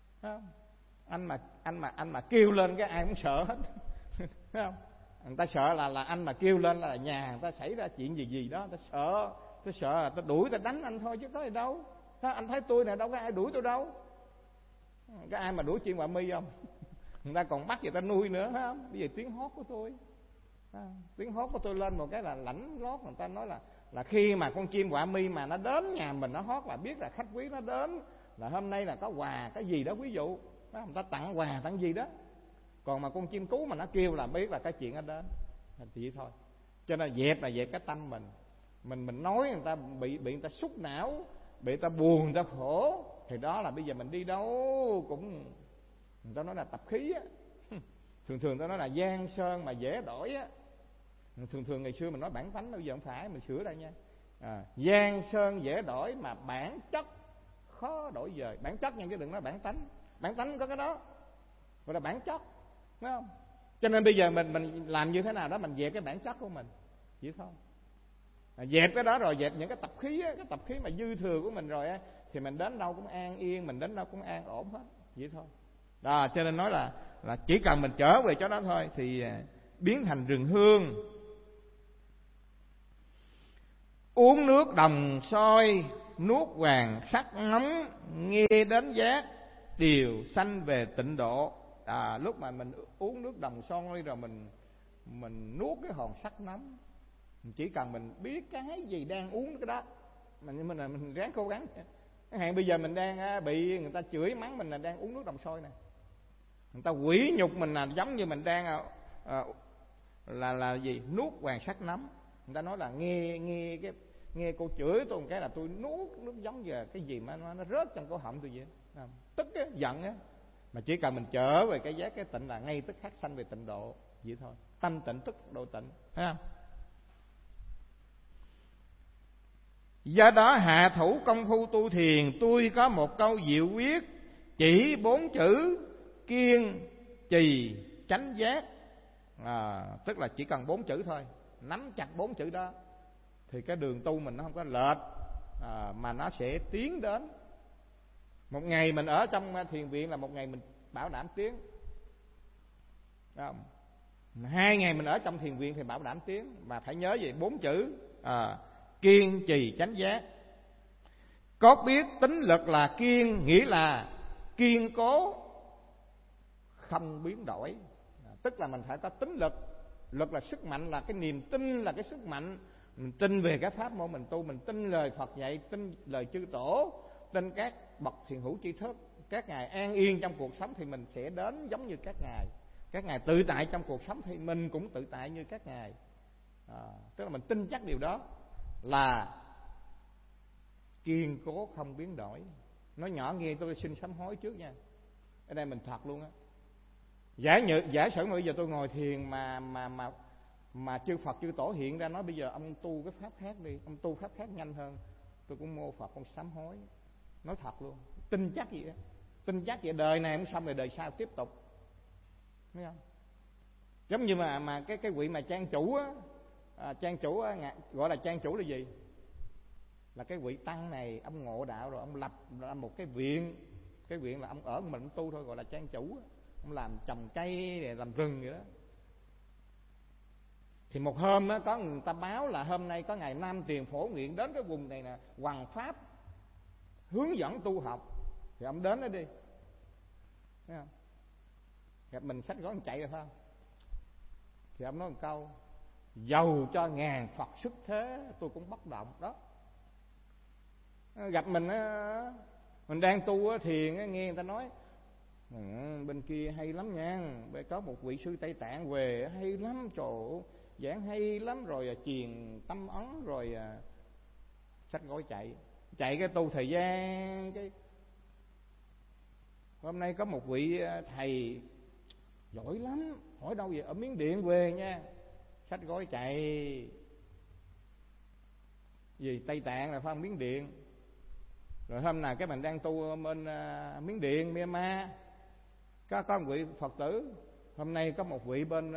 Anh mà kêu lên cái ai cũng sợ hết. Thấy không? Người ta sợ là anh mà kêu lên là nhà người ta xảy ra chuyện gì đó, ta sợ là ta đuổi, ta đánh anh thôi chứ có gì đâu. Anh thấy tôi nè, đâu có ai đuổi tôi đâu. Có ai mà đuổi chim quạ mi không? Người ta còn bắt người ta nuôi nữa, phải không? Bây giờ tiếng hót của tôi, tiếng hót của tôi lên một cái là lãnh lót. Người ta nói là khi mà con chim quạ mi mà nó đến nhà mình nó hót là biết là khách quý nó đến, là hôm nay là có quà cái gì đó, ví dụ đó, người ta tặng quà tặng gì đó. Còn mà con chim cú mà nó kêu là biết là cái chuyện nó đến, thì vậy thôi. Cho nên dẹp cái tâm mình. mình nói người ta bị người ta xúc não, bị người ta buồn, người ta khổ, thì đó là bây giờ mình đi đâu cũng người ta nói là tập khí á. Thường ta nói là giang sơn mà dễ đổi á. Thường ngày xưa mình nói bản tánh, bây giờ không phải, mình sửa lại nha. Giang sơn dễ đổi mà bản chất khó đổi dời. Bản chất nha, chứ đừng nói bản tánh. Bản tánh có cái đó gọi là bản chất, phải không? Cho nên bây giờ mình làm như thế nào đó mình dẹp cái bản chất của mình, vậy thôi. Dẹp cái đó rồi, dẹp những cái tập khí á, cái tập khí mà dư thừa của mình rồi á, thì mình đến đâu cũng an yên, mình đến đâu cũng an ổn hết, vậy thôi. Đó, cho nên nói là chỉ cần mình trở về chỗ đó thôi thì biến thành rừng hương. Uống nước đồng soi, nuốt vàng sắc nóng, nghe đến giác điều sanh về tịnh độ. Lúc mà mình uống nước đồng soi rồi mình nuốt cái hòn sắc nóng, chỉ cần mình biết cái gì đang uống cái đó, mình ráng cố gắng. Chẳng hạn bây giờ mình đang bị người ta chửi mắng mình là đang uống nước đồng sôi nè, người ta quỷ nhục mình là giống như mình đang là gì, nuốt vàng sắc nấm. Người ta nói là nghe cô chửi tôi một cái là tôi nuốt nước giống như cái gì mà nó rớt trong cổ họng tôi vậy, tức á, giận á. Mà chỉ cần mình trở về cái giác cái tịnh là ngay tức khắc sanh về tịnh độ, vậy thôi. Tâm tịnh tức độ tịnh, thấy không? Do đó hạ thủ công phu tu thiền, tôi có một câu diệu quyết, chỉ 4 chữ kiên trì chánh giác. Tức là chỉ cần 4 chữ thôi, nắm chặt 4 chữ đó thì cái đường tu mình nó không có lệch, mà nó sẽ tiến đến. Một ngày mình ở trong thiền viện là một ngày mình bảo đảm tiến, đúng không? 2 ngày mình ở trong thiền viện thì bảo đảm tiến. Mà phải nhớ về 4 chữ kiên trì chánh giác. Có biết tính lực là kiên, nghĩa là kiên cố không biến đổi. Tức là mình phải có tính lực. Lực là sức mạnh, là cái niềm tin, là cái sức mạnh. Mình tin về cái pháp môn mình tu, mình tin lời Phật dạy, tin lời chư tổ, tin các bậc thiền hữu tri thức, các ngài an yên trong cuộc sống thì mình sẽ đến giống như các ngài. Các ngài tự tại trong cuộc sống thì mình cũng tự tại như các ngài. Tức là mình tin chắc điều đó là kiên cố không biến đổi. Nói nhỏ nghe tôi xin sám hối trước nha. Ở đây mình thật luôn á. Giả sử bây giờ tôi ngồi thiền mà chư Phật chư tổ hiện ra nói bây giờ ông tu cái pháp khác đi, ông tu pháp khác nhanh hơn, tôi cũng mô Phật con sám hối. Nói thật luôn, tin chắc vậy đó. Tin chắc vậy, đời này không xong rồi đời sau tiếp tục, thấy không? Giống như mà cái vị mà trang chủ á, gọi là trang chủ là gì? Là cái vị tăng này ông ngộ đạo rồi ông lập ra một cái viện. Cái viện là ông ở mình ông tu thôi, gọi là trang chủ. Ông làm trồng cây, làm rừng vậy đó. Thì một hôm đó, có người ta báo là hôm nay có ngày Nam Tiền Phổ Nguyện đến cái vùng này nè, hoằng pháp hướng dẫn tu học. Thì ông đến đó đi, thấy không? Gặp mình xách gói chạy rồi phải không? Thì ông nói một câu: dầu cho ngàn Phật xuất thế tôi cũng bất động đó. Gặp mình đang tu thiền, nghe người ta nói bên kia hay lắm nha, có một vị sư Tây Tạng về hay lắm, trời ơi, giảng hay lắm, rồi truyền tâm ấn, rồi xách gói chạy cái tu thời gian. Cái hôm nay có một vị thầy giỏi lắm, hỏi đâu vậy? Ở Miến Điện về nha, xách gói chạy. Gì Tây Tạng là phải không? Miến Điện. Rồi hôm nào cái mình đang tu bên Miến Điện, Myanmar, có một vị Phật tử. Hôm nay có một vị bên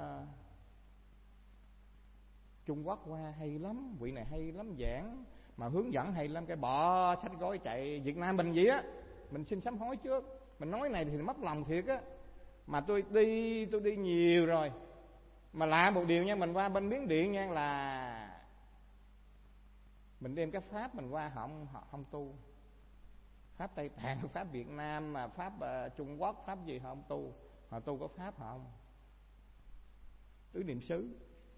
Trung Quốc qua hay lắm, vị này hay lắm, giảng mà hướng dẫn hay lắm, cái bỏ xách gói chạy. Việt Nam mình vậy á, mình xin sám hối trước. Mình nói này thì mất lòng thiệt á, mà tôi đi nhiều rồi. Mà lạ một điều nha, mình qua bên Miến Điện nha, là mình đem cái pháp mình qua họ không tu. Pháp Tây Tạng, pháp Việt Nam, mà pháp Trung Quốc, pháp gì họ không tu. Họ tu có pháp họ không? Tứ niệm xứ.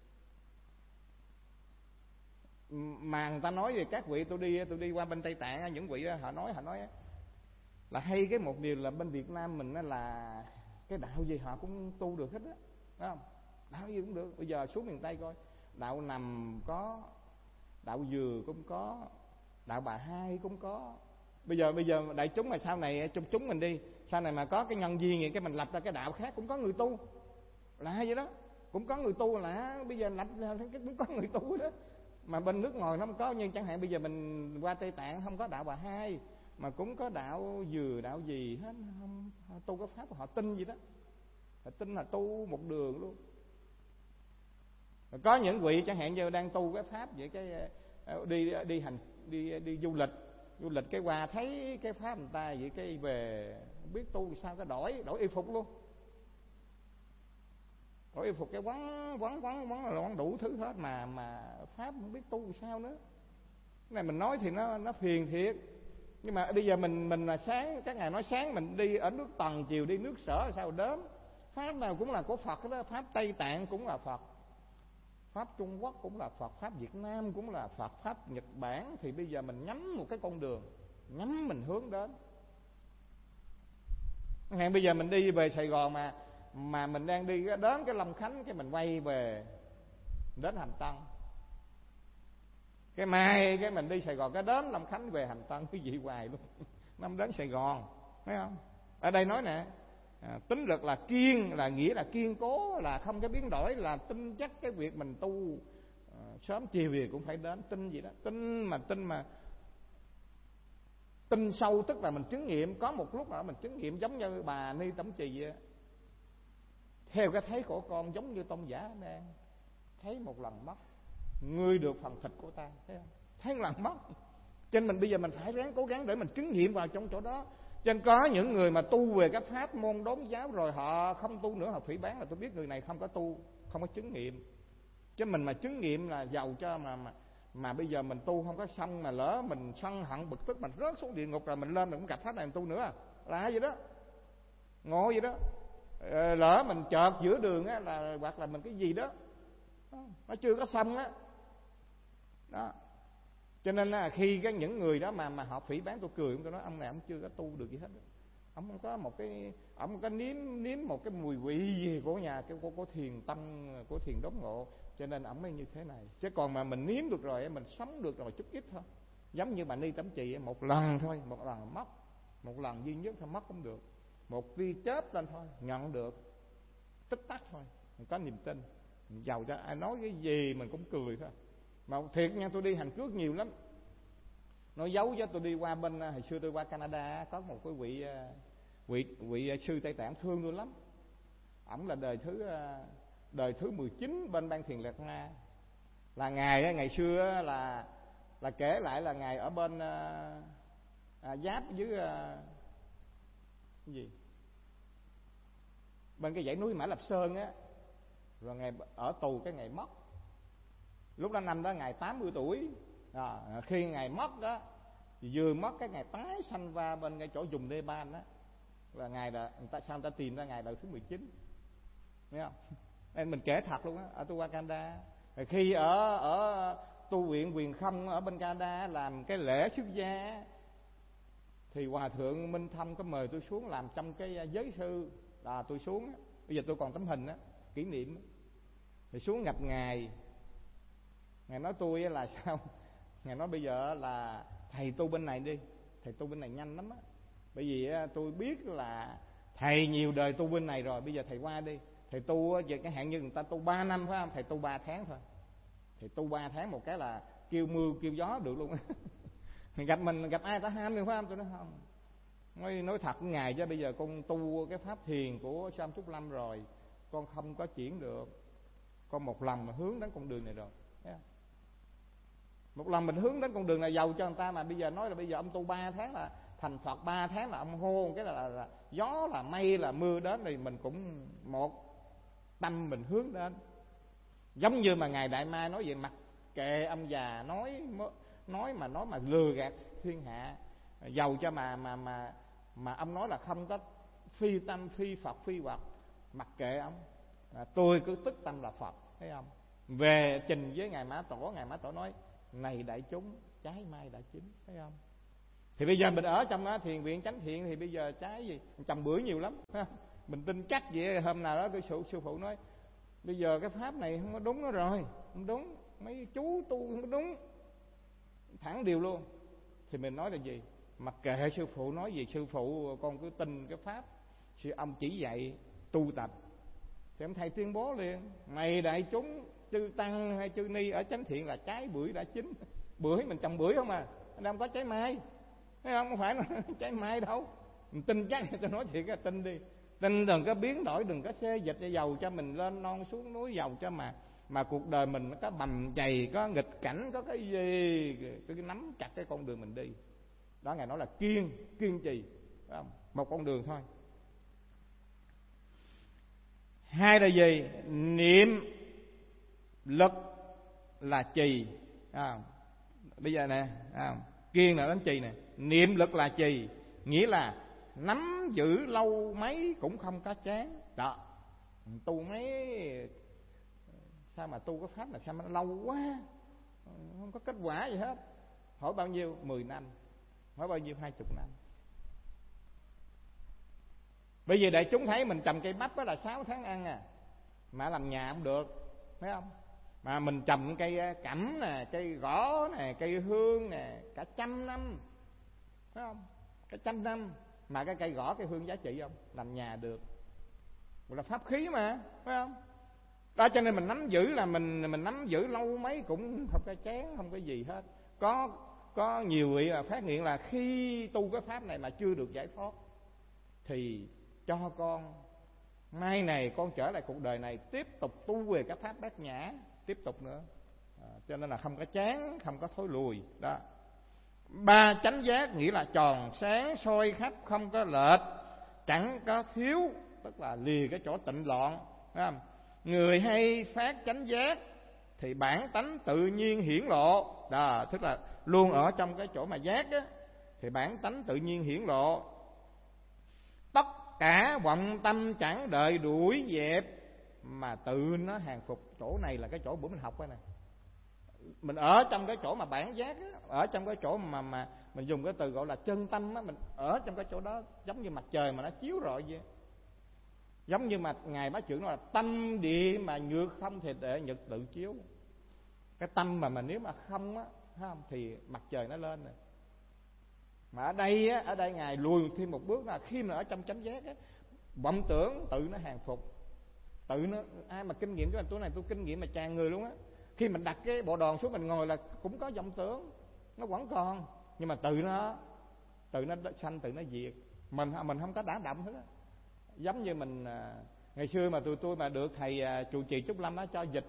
Mà người ta nói về các vị, tôi đi qua bên Tây Tạng, những vị đó, họ nói là hay cái một điều là bên Việt Nam mình là cái đạo gì họ cũng tu được hết á, phải không? Đạo gì cũng được. Bây giờ xuống miền Tây coi, đạo nằm có đạo Dừa cũng có, đạo Bà Hai cũng có. Bây giờ đại chúng mà sau này chúng mình đi, sau này mà có cái nhân duyên vậy, cái mình lập ra cái đạo khác cũng có người tu, là vậy đó. Cũng có người tu, là bây giờ lập cũng có người tu đó. Mà bên nước ngoài nó không có, nhưng chẳng hạn bây giờ mình qua Tây Tạng không có đạo Bà Hai, mà cũng có đạo Dừa, đạo gì hết, không tu cái pháp của họ tin gì đó, họ tin là tu một đường luôn. Có những vị chẳng hạn như đang tu cái pháp vậy, cái đi du lịch cái qua thấy cái pháp người ta vậy, cái về không biết tu sao, cái đổi y phục luôn, đổi y phục cái quấn đủ thứ hết, mà pháp không biết tu sao nữa. Cái này mình nói thì nó phiền thiệt, nhưng mà bây giờ mình là sáng, các ngài nói sáng mình đi ở nước Tần, chiều đi nước Sở, sao đớm. Pháp nào cũng là của Phật đó, pháp Tây Tạng cũng là Phật, pháp Trung Quốc cũng là Phật, pháp Việt Nam cũng là Phật, pháp Nhật Bản. Thì bây giờ mình nhắm một cái con đường, nhắm mình hướng đến. Hẹn bây giờ mình đi về Sài Gòn mà mình đang đi đến cái Long Khánh, cái mình quay về đến Hàm Tân, cái mai cái mình đi Sài Gòn, cái đến Long Khánh về Hàm Tân, cái gì hoài luôn. Năm đến Sài Gòn, thấy không? Ở đây nói nè, tính lực là kiên, là nghĩa là kiên cố, là không có biến đổi, là tin chắc cái việc mình tu sớm chiều gì cũng phải đến. Tin gì đó, tin sâu, tức là mình chứng nghiệm. Có một lúc nào mình chứng nghiệm giống như bà Ni Tẩm Trì vậy. Theo cái thấy của con, giống như tôn giả đang thấy một lần mất, ngươi được phần thịt của ta, thấy không? Thấy một lần mất. Cho nên mình bây giờ mình phải ráng cố gắng để mình chứng nghiệm vào trong chỗ đó. Cho nên có những người mà tu về các pháp môn đốn giáo rồi họ không tu nữa, họ phỉ báng, là tôi biết người này không có tu, không có chứng nghiệm. Chứ mình mà chứng nghiệm là giàu cho mà bây giờ mình tu không có xong, mà lỡ mình sân hận bực tức, mình rớt xuống địa ngục rồi mình lên mình cũng gặp pháp này mình tu nữa, là vậy đó, ngộ vậy đó. Lỡ mình chợt giữa đường á, là hoặc là mình cái gì đó nó chưa có xong á đó. Cho nên là khi những người đó mà họ phỉ báng, tôi cười, tôi nói ông này ông chưa có tu được gì hết, ông không có một cái, ông không có nếm một cái mùi vị gì của nhà của thiền tâm, của thiền đốn ngộ, cho nên ông mới như thế này. Chứ còn mà mình nếm được rồi, mình sống được rồi chút ít thôi. Giống như bà Ni Tẩm Trì, một lần thôi, một lần mất, một lần duy nhất thôi, mất không được, một tia chớp lên thôi nhận được, tích tắc thôi, mình có niềm tin. Mình giàu cho ai nói cái gì mình cũng cười thôi. Mà thiệt nha, tôi đi Hàn Quốc nhiều lắm, nói dấu cho tôi đi qua bên, hồi xưa tôi qua Canada, có một cái vị sư Tây Tạng thương tôi lắm. Ổng là đời thứ 19 bên Ban Thiền Lạc Ma. Là ngày xưa là kể lại là ngài ở bên giáp với cái gì, bên cái dãy núi Mã Lạp Sơn á, rồi ngài ở tù cái ngày mất. Lúc đó năm đó ngài 80 tuổi. Khi ngài mất đó, vừa mất cái ngày tái sanh ra bên cái chỗ vùng Nepal đó, là ngài là người ta tìm ra ngài đời thứ 19, thấy không? Nên mình kể thật luôn á, ở tôi qua Canada, khi ở tu viện Quyền Không ở bên Canada làm cái lễ xuất gia, thì hòa thượng Minh Thông có mời tôi xuống làm trong cái giới sư. Tôi xuống, bây giờ tôi còn tấm hình á, kỷ niệm á. Thì xuống gặp ngài nói tôi là sao? Ngài nói bây giờ là thầy tu bên này đi, thầy tu bên này nhanh lắm á, bởi vì tôi biết là thầy nhiều đời tu bên này rồi, bây giờ thầy qua đi, thầy tu về cái hạn như người ta tu 3 năm phải không, thầy tu 3 tháng thôi, thầy tu 3 tháng một cái là kêu mưa kêu gió được luôn. Mình gặp ai ta ham được phải không? Tôi nói không, nói thật với ngài, chứ bây giờ con tu cái pháp thiền của Sam Trúc Lâm rồi, con không có chuyển được, con một lần mà hướng đến con đường này rồi, thấy không? Một lần mình hướng đến con đường này giàu cho người ta, mà bây giờ nói là bây giờ ông tu 3 tháng là thành Phật, 3 tháng là ông hô cái là gió là mây là mưa đến, thì mình cũng một tâm mình hướng đến. Giống như mà ngài Đại Ma nói vậy, mặc kệ ông già nói mà lừa gạt thiên hạ, giàu cho mà ông nói là không có phi tâm phi Phật phi Phật, mặc kệ ông, tôi cứ tức tâm là Phật, thấy không? Về trình với ngài Mã Tổ, ngài Mã Tổ nói này đại chúng, trái mai đã chín, thấy không? Thì bây giờ mình ở trong thiền viện Chánh Thiện, thì bây giờ trái gì trồng bưởi nhiều lắm, thấy không? Mình tin chắc vậy. Hôm nào đó cái sư phụ nói bây giờ cái pháp này không có đúng nữa rồi, không đúng, mấy chú tu không có đúng, thẳng điều luôn. Thì mình nói là gì? Mặc kệ sư phụ nói gì, sư phụ con cứ tin cái pháp sư ông chỉ dạy tu tập. Thì ông thầy tuyên bố liền: mày đại chúng chư tăng hay chư ni ở chánh thiện là trái bưởi đã chín. Bưởi mình trồng bưởi không à, đâu có trái mai, thấy không? Không phải là trái mai đâu. Mình tin chắc, tôi nói thiệt, tin đi. Tin, đừng có biến đổi, đừng có xê dịch để giàu cho mình lên non xuống núi, giàu cho mà cuộc đời mình nó có bầm chày, có nghịch cảnh, có cái gì cứ nắm chặt cái con đường mình đi. Đó Ngài nói là kiên trì, phải không? Một con đường thôi. Hai là gì? Niệm lực là trì. Bây giờ nè, kiên là đến trì nè. Niệm lực là trì, nghĩa là nắm giữ lâu mấy cũng không có chán. Đó, tu mấy sao mà tu cái pháp này sao mà nó lâu quá, không có kết quả gì hết. Hỏi bao nhiêu? 10 năm. Hỏi bao nhiêu? 20 năm. Bây giờ đại chúng thấy mình trồng cây bắp đó là 6 tháng ăn à, mà làm nhà không được, thấy không? Mà mình trồng cây cẩm nè, cây gõ nè, cây hương nè, cả 100 năm, thấy không? Cả 100 năm mà cái cây gõ, cây hương giá trị không? Làm nhà được, gọi là pháp khí mà, phải không? Đó, cho nên mình nắm giữ là mình nắm giữ lâu mấy cũng không có chán, không có gì hết. Có nhiều vị là phát hiện là khi tu cái pháp này mà chưa được giải thoát thì cho con mai này con trở lại cuộc đời này tiếp tục tu về các pháp bát nhã tiếp tục nữa. Cho nên là không có chán, không có thối lùi đó. 3 chánh giác nghĩa là tròn sáng soi khắp, không có lệch, chẳng có thiếu, tức là lìa cái chỗ tịnh loạn, phải không? Người hay phát chánh giác thì bản tánh tự nhiên hiển lộ. Đó, tức là luôn ở trong cái chỗ mà giác á, thì bản tánh tự nhiên hiển lộ. Tất cả vọng tâm chẳng đợi đuổi dẹp mà tự nó hàng phục. Chỗ này là cái chỗ bữa mình học đây nè. Mình ở trong cái chỗ mà bản giác á, ở trong cái chỗ mà mình dùng cái từ gọi là chân tâm á, mình ở trong cái chỗ đó giống như mặt trời mà nó chiếu rọi vậy. Giống như mà Ngài Bá Trưởng nói là tâm địa mà nhược không thì để nhật tự chiếu. Cái tâm mà nếu mà không á, không thì mặt trời nó lên rồi. Mà ở đây Ngài lùi thêm một bước là khi mà ở trong chánh giác á, vọng tưởng tự nó hàng phục. Tự nó, ai mà kinh nghiệm cái tôi này tôi kinh nghiệm mà tràn người luôn á. Khi mình đặt cái bộ đòn xuống mình ngồi là cũng có vọng tưởng, nó vẫn còn, nhưng mà tự nó sanh, tự nó diệt. Mình không có đả động hết á. Giống như mình ngày xưa mà tụi tôi mà được thầy trụ trì Trúc Lâm đó cho dịch,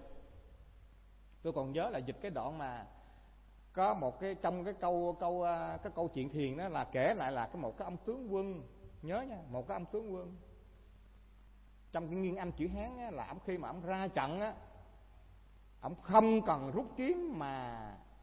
tôi còn nhớ là dịch cái đoạn mà có một cái trong cái câu chuyện thiền đó là kể lại là một cái ông tướng quân, nhớ nha, một cái ông tướng quân trong cái nguyên âm chữ Hán á, là ông khi mà ông ra trận á, ông không cần rút kiếm mà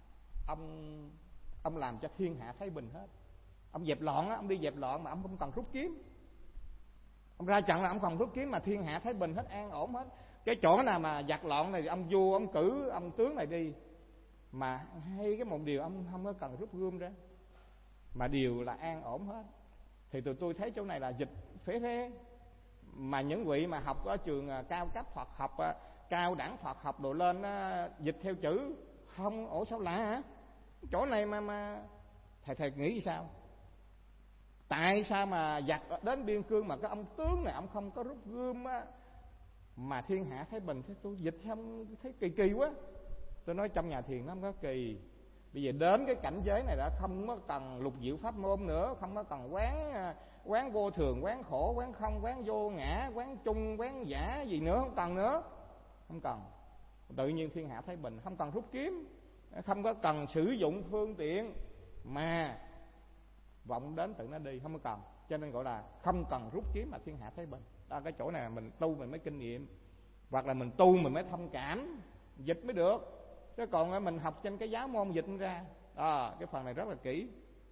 ông làm cho thiên hạ thái bình hết. Ông dẹp loạn á, ông đi dẹp loạn mà ông không cần rút kiếm. Ông ra trận là ông không rút kiếm mà thiên hạ thái bình hết, an ổn hết. Cái chỗ nào mà giặc loạn này ông vua ông cử ông tướng này đi, mà hay cái một điều ông không có cần rút gươm ra, mà điều là an ổn hết. Thì tụi tôi thấy chỗ này là dịch phế thế. Mà những vị mà học ở trường cao cấp Phật học, cao đẳng Phật học đồ lên dịch theo chữ không. Ủa sao lạ hả? Chỗ này mà thầy nghĩ sao? Tại sao mà giặc đến biên cương mà cái ông tướng này ông không có rút gươm á, mà thiên hạ thái bình? Thế tôi dịch không thấy kỳ quá. Tôi nói trong nhà thiền nó không có kỳ. Bây giờ đến cái cảnh giới này đã không có cần lục diệu pháp môn nữa, không có cần quán vô thường, quán khổ, quán không, quán vô ngã, quán chung, quán giả gì nữa, không cần nữa. Không cần. Tự nhiên thiên hạ thái bình, không cần rút kiếm, không có cần sử dụng phương tiện, mà vọng đến tự nó đi, không có cần. Cho nên gọi là không cần rút kiếm mà thiên hạ thái bình. Đó, cái chỗ này mình tu mình mới kinh nghiệm, hoặc là mình tu mình mới thông cảm, dịch mới được. Chứ còn mình học trên cái giáo môn dịch ra, cái phần này rất là kỹ.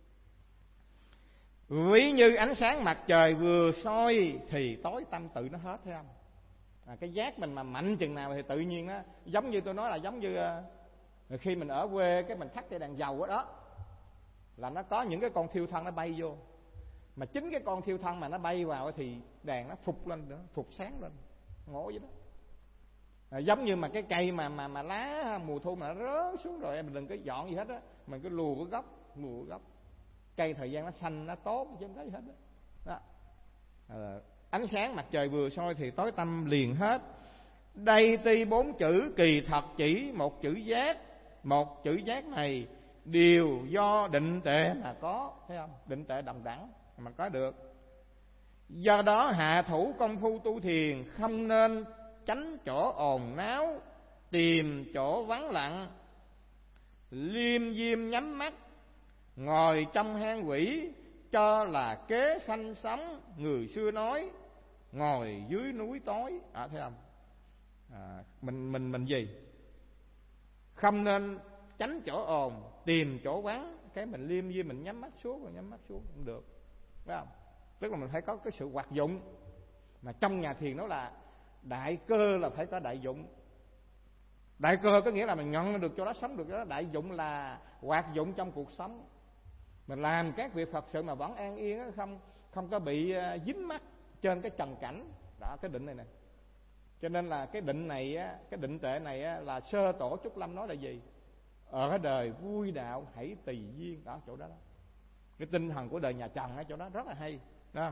Ví như ánh sáng mặt trời vừa soi thì tối tâm tự nó hết, thấy không? Cái giác mình mà mạnh chừng nào thì tự nhiên nó giống như tôi nói là giống như khi mình ở quê cái mình thắt cái đèn dầu đó, là nó có những cái con thiêu thân nó bay vô, mà chính cái con thiêu thân mà nó bay vào thì đèn nó phục lên nữa, phục sáng lên, ngộ vậy đó. Giống như mà cái cây mà lá mùa thu mà nó rớt xuống rồi mình đừng có dọn gì hết á, mình cứ lùa cái gốc. Cây thời gian nó xanh nó tốt chứ không thấy hết đó. Ánh sáng mặt trời vừa soi thì tối tăm liền hết. Đây tuy 4 chữ kỳ thật chỉ một chữ giác. Một chữ giác này đều do định tệ mà có, thấy không? Định tệ đồng đẳng mà có được. Do đó hạ thủ công phu tu thiền không nên tránh chỗ ồn náo, tìm chỗ vắng lặng, liêm diêm nhắm mắt, ngồi trong hang quỷ cho là kế sanh sống. Người xưa nói ngồi dưới núi tối. Thấy không? Mình gì? Không nên tránh chỗ ồn, tìm chỗ vắng, cái mình liêm diêm mình nhắm mắt xuống không được, phải không? Tức là mình phải có cái sự hoạt dụng. Mà trong nhà thiền nó là đại cơ là phải có đại dụng. Đại cơ có nghĩa là mình nhận được chỗ đó, sống được chỗ đó. Đại dụng là hoạt dụng trong cuộc sống. Mình làm các việc Phật sự mà vẫn an yên, không có bị dính mắc trên cái trần cảnh. Đó, cái định này nè. Cho nên là cái định này á, cái định tệ này á, là Sơ Tổ Trúc Lâm nói là gì? Ở đời vui đạo hãy tùy duyên. Đó, chỗ đó. Cái tinh thần của đời nhà Trần ở chỗ đó rất là hay. Đó.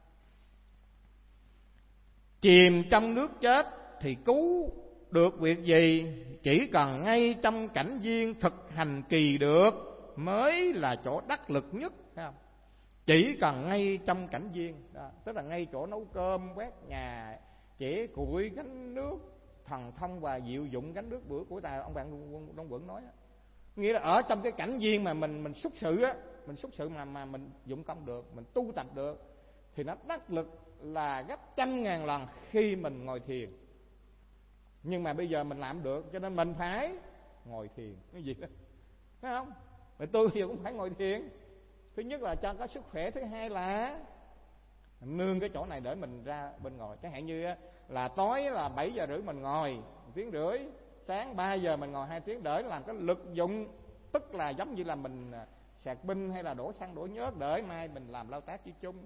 Chìm trong nước chết thì cứu được việc gì? Chỉ cần ngay trong cảnh duyên thực hành kỳ được mới là chỗ đắc lực nhất, thấy không? Chỉ cần ngay trong cảnh duyên đó, tức là ngay chỗ nấu cơm, quét nhà, chẻ củi, gánh nước, thần thông và diệu dụng gánh nước bữa của tài ông bạn Đông Quẩn nói đó. Nghĩa là ở trong cái cảnh duyên mà mình xúc sự á, mình xúc sự mà mình dụng công được, mình tu tập được thì nó đắc lực là gấp 100.000 lần khi mình ngồi thiền. Nhưng mà bây giờ mình làm được, cho nên mình phải ngồi thiền. Cái gì đó, thấy không? Mà tôi giờ cũng phải ngồi thiền. Thứ nhất là cho có sức khỏe, thứ hai là nương cái chỗ này để mình ra bên ngồi. Chẳng hạn như là tối là 7 giờ rưỡi mình ngồi 1 tiếng rưỡi, sáng 3 giờ mình ngồi 2 tiếng để làm cái lực dụng. Tức là giống như là mình sạc pin hay là đổ xăng đổ nhớt để mai mình làm lao tác với chung.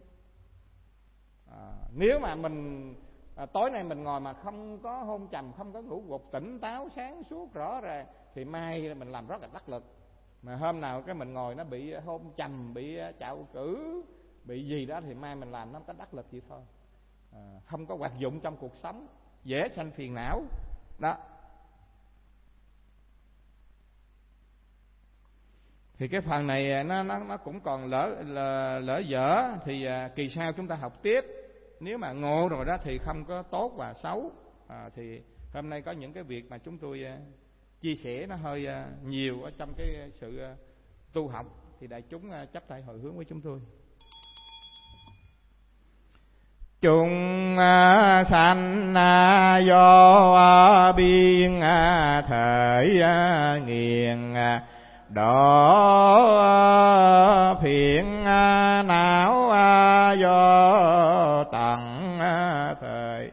Nếu mà mình tối nay mình ngồi mà không có hôn trầm, không có ngủ gục, tỉnh táo sáng suốt rõ ràng thì mai mình làm rất là đắc lực. Mà hôm nào cái mình ngồi nó bị hôn trầm, bị chạo cử, bị gì đó thì mai mình làm nó có đắc lực vậy thôi. Không có hoạt dụng trong cuộc sống, dễ sanh phiền não đó. Thì cái phần này nó cũng còn lỡ dở thì kỳ sau chúng ta học tiếp. Nếu mà ngộ rồi đó thì không có tốt và xấu. Thì hôm nay có những cái việc mà chúng tôi chia sẻ nó hơi nhiều ở trong cái sự tu học, thì đại chúng chắp tay hồi hướng với chúng tôi. Chúng sanh do biên thể nghiền đỏ phiền não do tận thời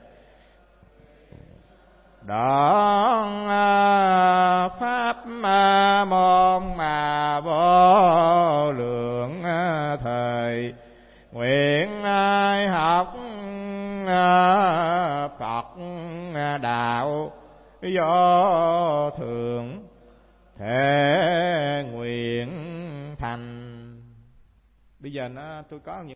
đoạn pháp môn mà vô lượng thời nguyện học Phật đạo do thượng thể nguyện thành. Bây giờ tôi có những